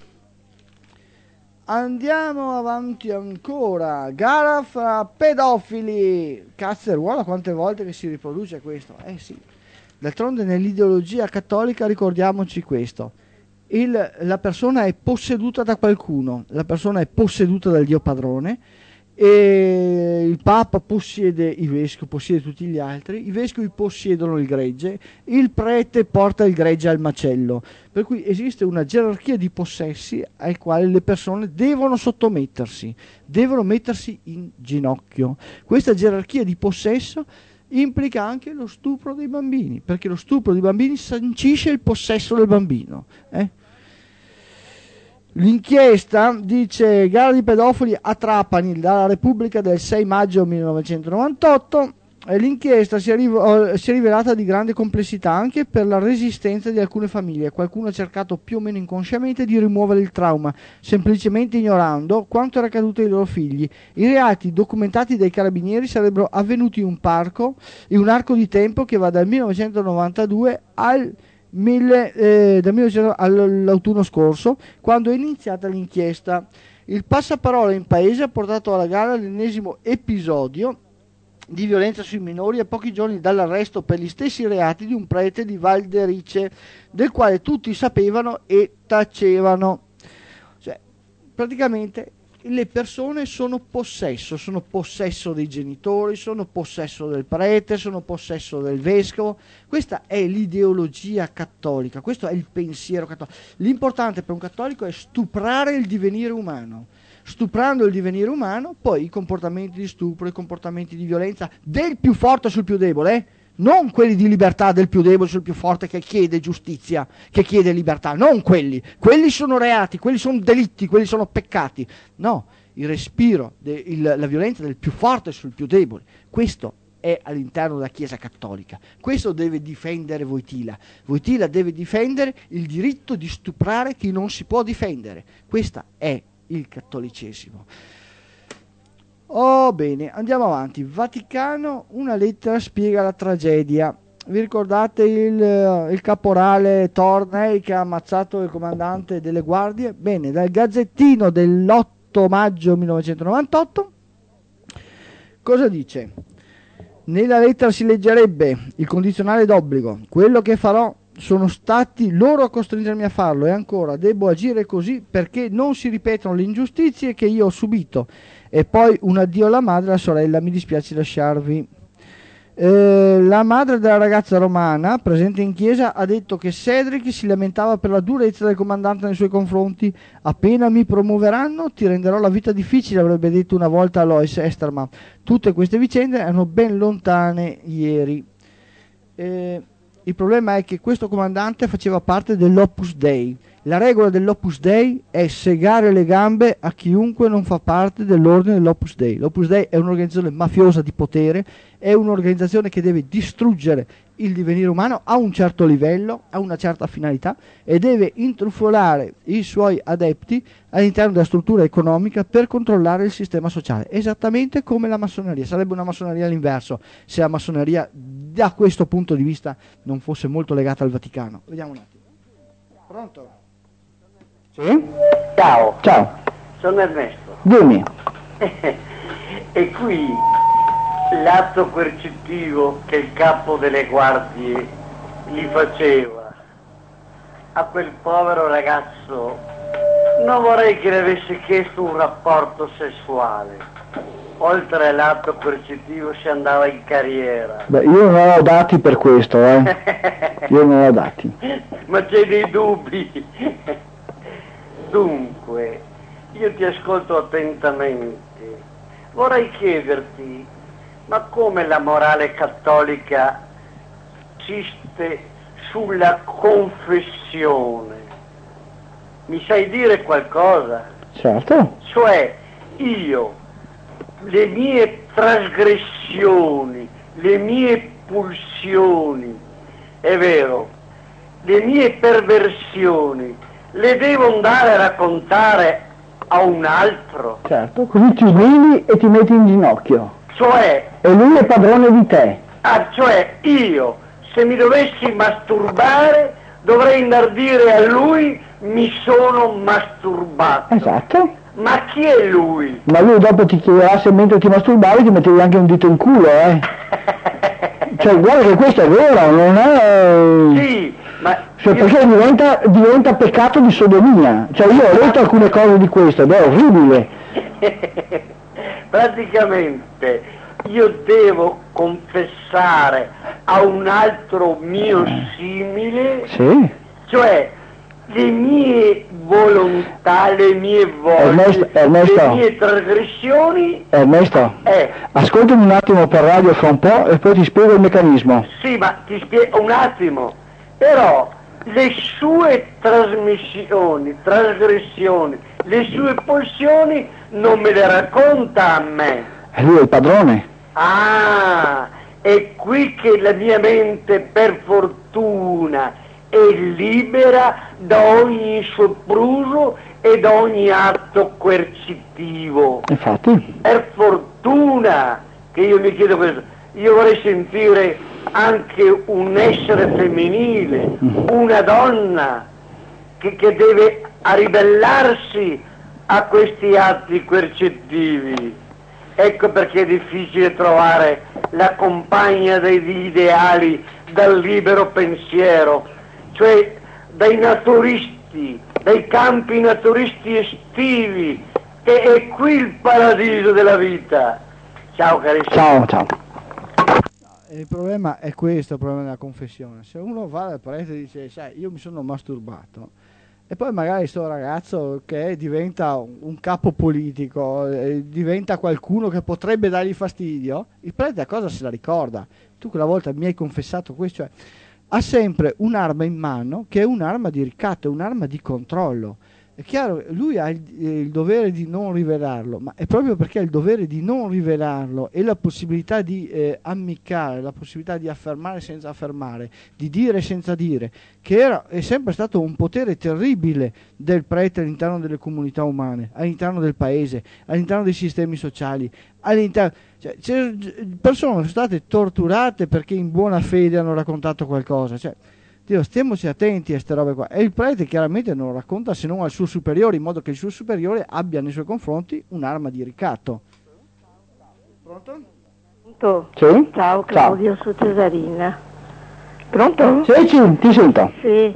Andiamo avanti ancora. Gara fra pedofili. Cazzeruola, quante volte che si riproduce questo? Eh sì. D'altronde nell'ideologia cattolica ricordiamoci questo. Il, la persona è posseduta da qualcuno, la persona è posseduta dal Dio Padrone, e il Papa possiede i vescovi, possiede tutti gli altri, i vescovi possiedono il gregge, il prete porta il gregge al macello, per cui esiste una gerarchia di possessi ai quali le persone devono sottomettersi, devono mettersi in ginocchio. Questa gerarchia di possesso implica anche lo stupro dei bambini, perché lo stupro dei bambini sancisce il possesso del bambino, eh? L'inchiesta dice: gara di pedofili a Trapani, dalla Repubblica del sei maggio millenovecentonovantotto. E l'inchiesta si è, riv- si è rivelata di grande complessità anche per la resistenza di alcune famiglie. Qualcuno ha cercato più o meno inconsciamente di rimuovere il trauma, semplicemente ignorando quanto era accaduto ai loro figli. I reati documentati dai carabinieri sarebbero avvenuti in un parco, in un arco di tempo che va dal millenovecentonovantadue al Mille, eh, da millenovecento all'autunno scorso, quando è iniziata l'inchiesta. Il passaparola in paese ha portato alla gara l'ennesimo episodio di violenza sui minori a pochi giorni dall'arresto per gli stessi reati di un prete di Valderice, del quale tutti sapevano e tacevano. Cioè, praticamente le persone sono possesso, sono possesso dei genitori, sono possesso del prete, sono possesso del vescovo. Questa è l'ideologia cattolica, questo è il pensiero cattolico. L'importante per un cattolico è stuprare il divenire umano. Stuprando il divenire umano, poi i comportamenti di stupro, i comportamenti di violenza del più forte sul più debole, eh? Non quelli di libertà del più debole sul più forte che chiede giustizia, che chiede libertà, non quelli. Quelli sono reati, quelli sono delitti, quelli sono peccati. No, il respiro, de, il, la violenza del più forte sul più debole. Questo è all'interno della Chiesa Cattolica. Questo deve difendere Wojtyla. Wojtyla deve difendere il diritto di stuprare chi non si può difendere. Questa è il cattolicesimo. Oh, bene, andiamo avanti. Vaticano, una lettera spiega la tragedia. Vi ricordate il, il caporale Torney che ha ammazzato il comandante delle guardie? Bene, dal Gazzettino dell'otto maggio millenovecentonovantotto cosa dice? Nella lettera si leggerebbe il condizionale d'obbligo: quello che farò sono stati loro a costringermi a farlo, e ancora devo agire così perché non si ripetano le ingiustizie che io ho subito. E poi un addio alla madre e alla sorella, mi dispiace lasciarvi. Eh, la madre della ragazza romana presente in chiesa ha detto che Cedric si lamentava per la durezza del comandante nei suoi confronti. Appena mi promuoveranno ti renderò la vita difficile, avrebbe detto una volta a Lois Esterman. Tutte queste vicende erano ben lontane ieri. Eh, il problema è che questo comandante faceva parte dell'Opus Dei. La regola dell'Opus Dei è segare le gambe a chiunque non fa parte dell'ordine dell'Opus Dei. L'Opus Dei è un'organizzazione mafiosa di potere, è un'organizzazione che deve distruggere il divenire umano a un certo livello, a una certa finalità, e deve intrufolare i suoi adepti all'interno della struttura economica per controllare il sistema sociale, esattamente come la massoneria. Sarebbe una massoneria all'inverso se la massoneria da questo punto di vista non fosse molto legata al Vaticano. Vediamo un attimo. Pronto? Sì? Ciao, Ciao, sono Ernesto. dimmi. E qui l'atto coercitivo che il capo delle guardie gli faceva a quel povero ragazzo, non vorrei che le avesse chiesto un rapporto sessuale. Oltre all'atto coercitivo si andava in carriera. Beh, io non ho dati per questo, eh. Io non ho dati. Ma c'è dei dubbi. Dunque, io ti ascolto attentamente. Vorrei chiederti, ma come la morale cattolica insiste sulla confessione? Mi sai dire qualcosa? Certo. Cioè, io, le mie trasgressioni, le mie pulsioni, è vero, le mie perversioni, le devo andare a raccontare a un altro? Certo, così ti umili e ti metti in ginocchio. Cioè, E lui è padrone di te. ah, cioè io, se mi dovessi masturbare, dovrei andare a dire a lui mi sono masturbato. Esatto. Ma chi è lui? Ma lui dopo ti chiederà se mentre ti masturbavi ti mettevi anche un dito in culo, eh. Cioè, guarda che questo è vero, non è... Sì, ma... Cioè, io- perché diventa, diventa peccato di sodomia. Cioè, io ho letto alcune cose di questo ed è orribile. Praticamente io devo confessare a un altro mio simile, Sì. cioè le mie volontà, le mie voglie, Ernesto, Ernesto. le mie trasgressioni. Ernesto, Eh, ascoltami un attimo per radio fra un po' e poi ti spiego il meccanismo. sì, ma ti spiego un attimo, però le sue trasmissioni, trasgressioni, le sue pulsioni non me le racconta a me. E lui è il padrone. Ah, è qui che la mia mente, per fortuna, è libera da ogni sopruso e da ogni atto coercitivo. Infatti. Per fortuna che io mi chiedo questo. Io vorrei sentire anche un essere femminile, una donna che, che deve a ribellarsi a questi atti coercitivi. Ecco perché è difficile trovare la compagna degli ideali dal libero pensiero, cioè dai naturisti, dai campi naturisti estivi, che è qui il paradiso della vita. Ciao carissimo. Ciao, ciao. Il problema è questo, il problema della confessione. Se uno va dal prete e dice, sai, io mi sono masturbato, e poi magari sto ragazzo che diventa un capo politico, eh, diventa qualcuno che potrebbe dargli fastidio, il prete a cosa se la ricorda? Tu quella volta mi hai confessato questo, cioè ha sempre un'arma in mano che è un'arma di ricatto, è un'arma di controllo. È chiaro, lui ha il, il dovere di non rivelarlo, ma è proprio perché ha il dovere di non rivelarlo e la possibilità di eh, ammiccare, la possibilità di affermare senza affermare, di dire senza dire, che era, è sempre stato un potere terribile del prete all'interno delle comunità umane, all'interno del paese, all'interno dei sistemi sociali, all'interno... Cioè, persone sono state torturate perché in buona fede hanno raccontato qualcosa, cioè... Dio, stiamoci attenti a queste robe qua. E il prete chiaramente non lo racconta se non al suo superiore, in modo che il suo superiore abbia nei suoi confronti un'arma di ricatto. Pronto? Pronto? Sì? Ciao Claudio, sono Cesarina. Pronto? Sì, sì, ti sento. Sì. Eh,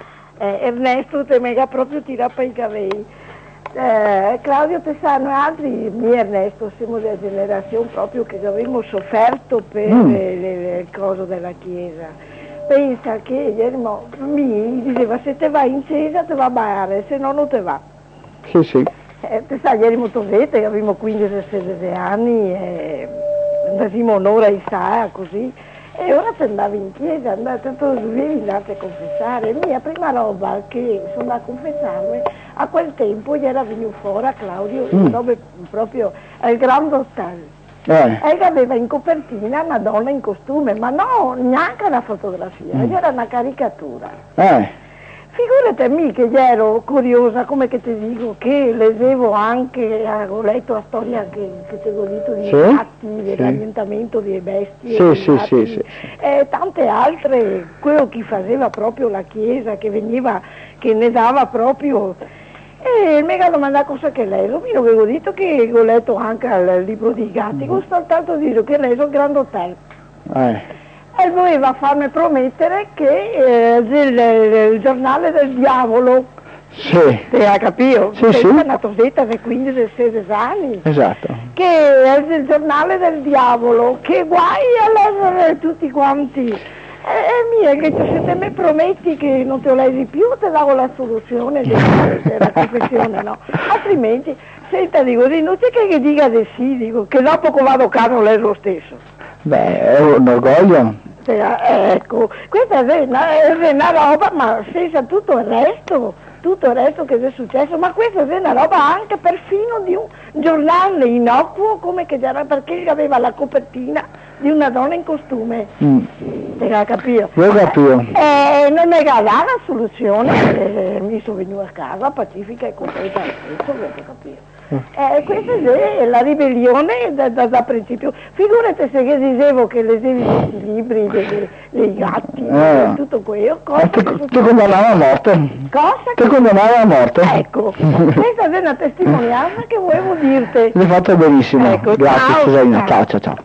Ernesto te mega proprio tira per i capelli. Eh, Claudio te sanno altri, mi Ernesto, siamo della generazione proprio che avevamo sofferto per Mm. le, le, le cose della Chiesa. Pensa che ieri mo, mi diceva se te vai in chiesa te va a bere, se no non te va. Sì, sì. Eh, te sai, ieri molto vete, avevamo quindici sedici anni e andavamo un'ora in sala così e ora te andavi in chiesa, andate tutti dovevi andare a confessare. La mia prima roba che sono andata a confessarmi, a quel tempo gli era venuto fuori a Claudio, Mm. dove proprio al Grand Hotel. Eh. E aveva in copertina una donna in costume, ma no, neanche una fotografia, Mm. era una caricatura. Eh. Figurati me che ero curiosa, come che ti dico, che leggevo anche, ho letto la storia che, che ti ho detto di Sì? gatti, Sì. dell'annientamento delle bestie, Sì, dei sì, gatti, sì, sì. e tante altre, quello che faceva proprio la Chiesa, che veniva, che ne dava proprio. E mi ha domandato cosa che leso, io che ho detto che ho letto anche il libro di gatti, ho soltanto dire che leso il Grand Hotel. Eh. E voleva farmi promettere che eh, il, il giornale del diavolo, Sì. te ha capito? Sì, sì. È una cosetta di quindici sedici anni, Esatto. che è il giornale del diavolo, che guai a leggere tutti quanti. E, e mia, che se te mi prometti che non te lo leggi più, te davo la soluzione della, della confessione, no? Altrimenti, senta, dico, non c'è che, che dica di sì, dico, che dopo che vado a casa lo leggo lo stesso. Beh, è un orgoglio. Eh, ecco, questa è una, è una roba, ma senza tutto il resto, tutto il resto che è successo, ma questa è una roba anche perfino di un giornale innocuo come che era, perché aveva la copertina di una donna in costume. Mm. Te la capito? Io capito. Eh, non mi dà la soluzione, eh, mi sono venuta a casa pacifica e completa, avete capito? Eh, questa è la ribellione da, da, da principio. Figurate se che dicevo che leggevi questi libri dei, dei, dei gatti, Eh. tutto quello, cosa Eh, ti, che ti succede? condannava a morte. Cosa Ti che... condannava a morte. Ecco, questa è una testimonianza che volevo dirti. L'hai fatto benissimo. Ecco, Grazie, ciao. Cesarina. Ciao, ciao, ciao.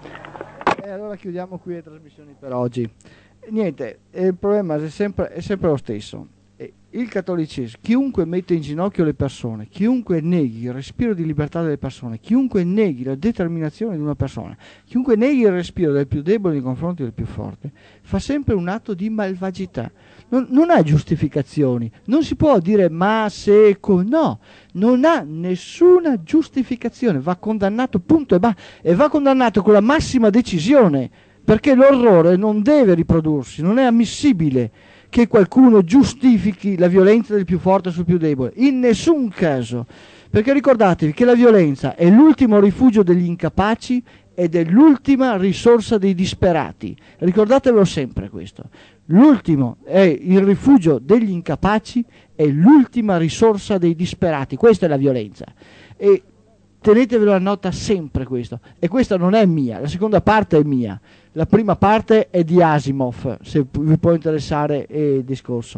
E allora chiudiamo qui le trasmissioni per oggi. Niente, il problema è sempre, è sempre lo stesso. Eh, Il cattolicesimo, chiunque mette in ginocchio le persone, chiunque neghi il respiro di libertà delle persone, chiunque neghi la determinazione di una persona, chiunque neghi il respiro del più debole nei confronti del più forte, fa sempre un atto di malvagità. Non, non ha giustificazioni, non si può dire ma se con no, non ha nessuna giustificazione, va condannato punto e basta, e va condannato con la massima decisione, perché l'orrore non deve riprodursi, non è ammissibile che qualcuno giustifichi la violenza del più forte sul più debole, in nessun caso, perché ricordatevi che la violenza è l'ultimo rifugio degli incapaci ed è l'ultima risorsa dei disperati, ricordatevelo sempre questo, l'ultimo è il rifugio degli incapaci e l'ultima risorsa dei disperati, questa è la violenza, e tenetevelo a nota sempre questo, e questa non è mia, la seconda parte è mia, la prima parte è di Asimov, se vi può interessare il discorso.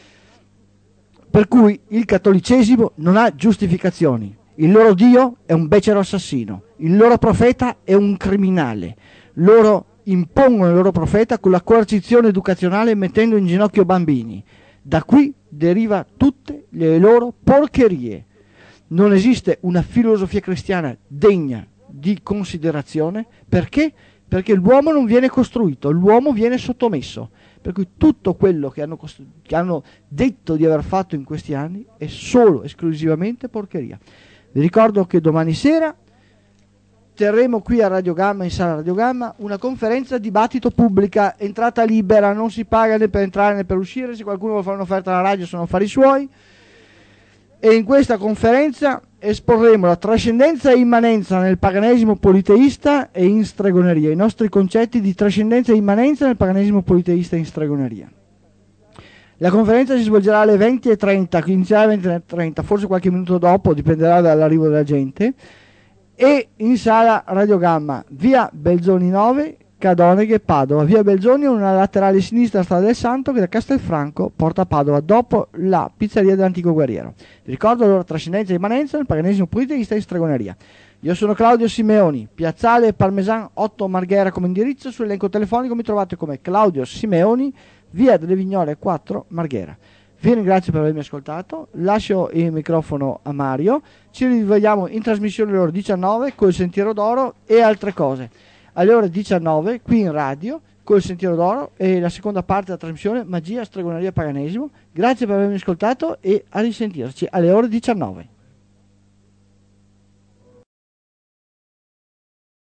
Per cui il cattolicesimo non ha giustificazioni, il loro Dio è un becero assassino, il loro profeta è un criminale, loro impongono il loro profeta con la coercizione educazionale mettendo in ginocchio bambini, da qui deriva tutte le loro porcherie. Non esiste una filosofia cristiana degna di considerazione, perché? Perché l'uomo non viene costruito, l'uomo viene sottomesso, per cui tutto quello che hanno, costru- che hanno detto di aver fatto in questi anni è solo, esclusivamente porcheria. Vi ricordo che domani sera terremo qui a Radio Gamma, in sala Radio Gamma, una conferenza dibattito pubblica, entrata libera, non si paga né per entrare né per uscire, se qualcuno vuole fare un'offerta alla radio sono affari suoi. E in questa conferenza esporremo la trascendenza e immanenza nel paganesimo politeista e in stregoneria, i nostri concetti di trascendenza e immanenza nel paganesimo politeista e in stregoneria. La conferenza si svolgerà alle venti e trenta, inizierà alle venti e trenta, forse qualche minuto dopo, dipenderà dall'arrivo della gente, e in sala Radio Gamma, via Belzoni nove, Cadoneghe, Padova, via Belzonio, una laterale sinistra strada del Santo che da Castelfranco porta a Padova dopo la pizzeria dell'antico guerriero. Vi ricordo allora trascendenza e immanenza nel paganesimo politeista in stregoneria. Io sono Claudio Simeoni, piazzale Parmesan otto Marghera come indirizzo, sull'elenco telefonico mi trovate come Claudio Simeoni, via delle Vignole quattro Marghera. Vi ringrazio per avermi ascoltato, lascio il microfono a Mario, ci rivediamo in trasmissione alle ore diciannove col Sentiero d'Oro e altre cose. Alle ore diciannove qui in radio col Sentiero d'Oro e la seconda parte della trasmissione Magia, Stregoneria, Paganesimo. Grazie per avermi ascoltato e a risentirci alle ore diciannove.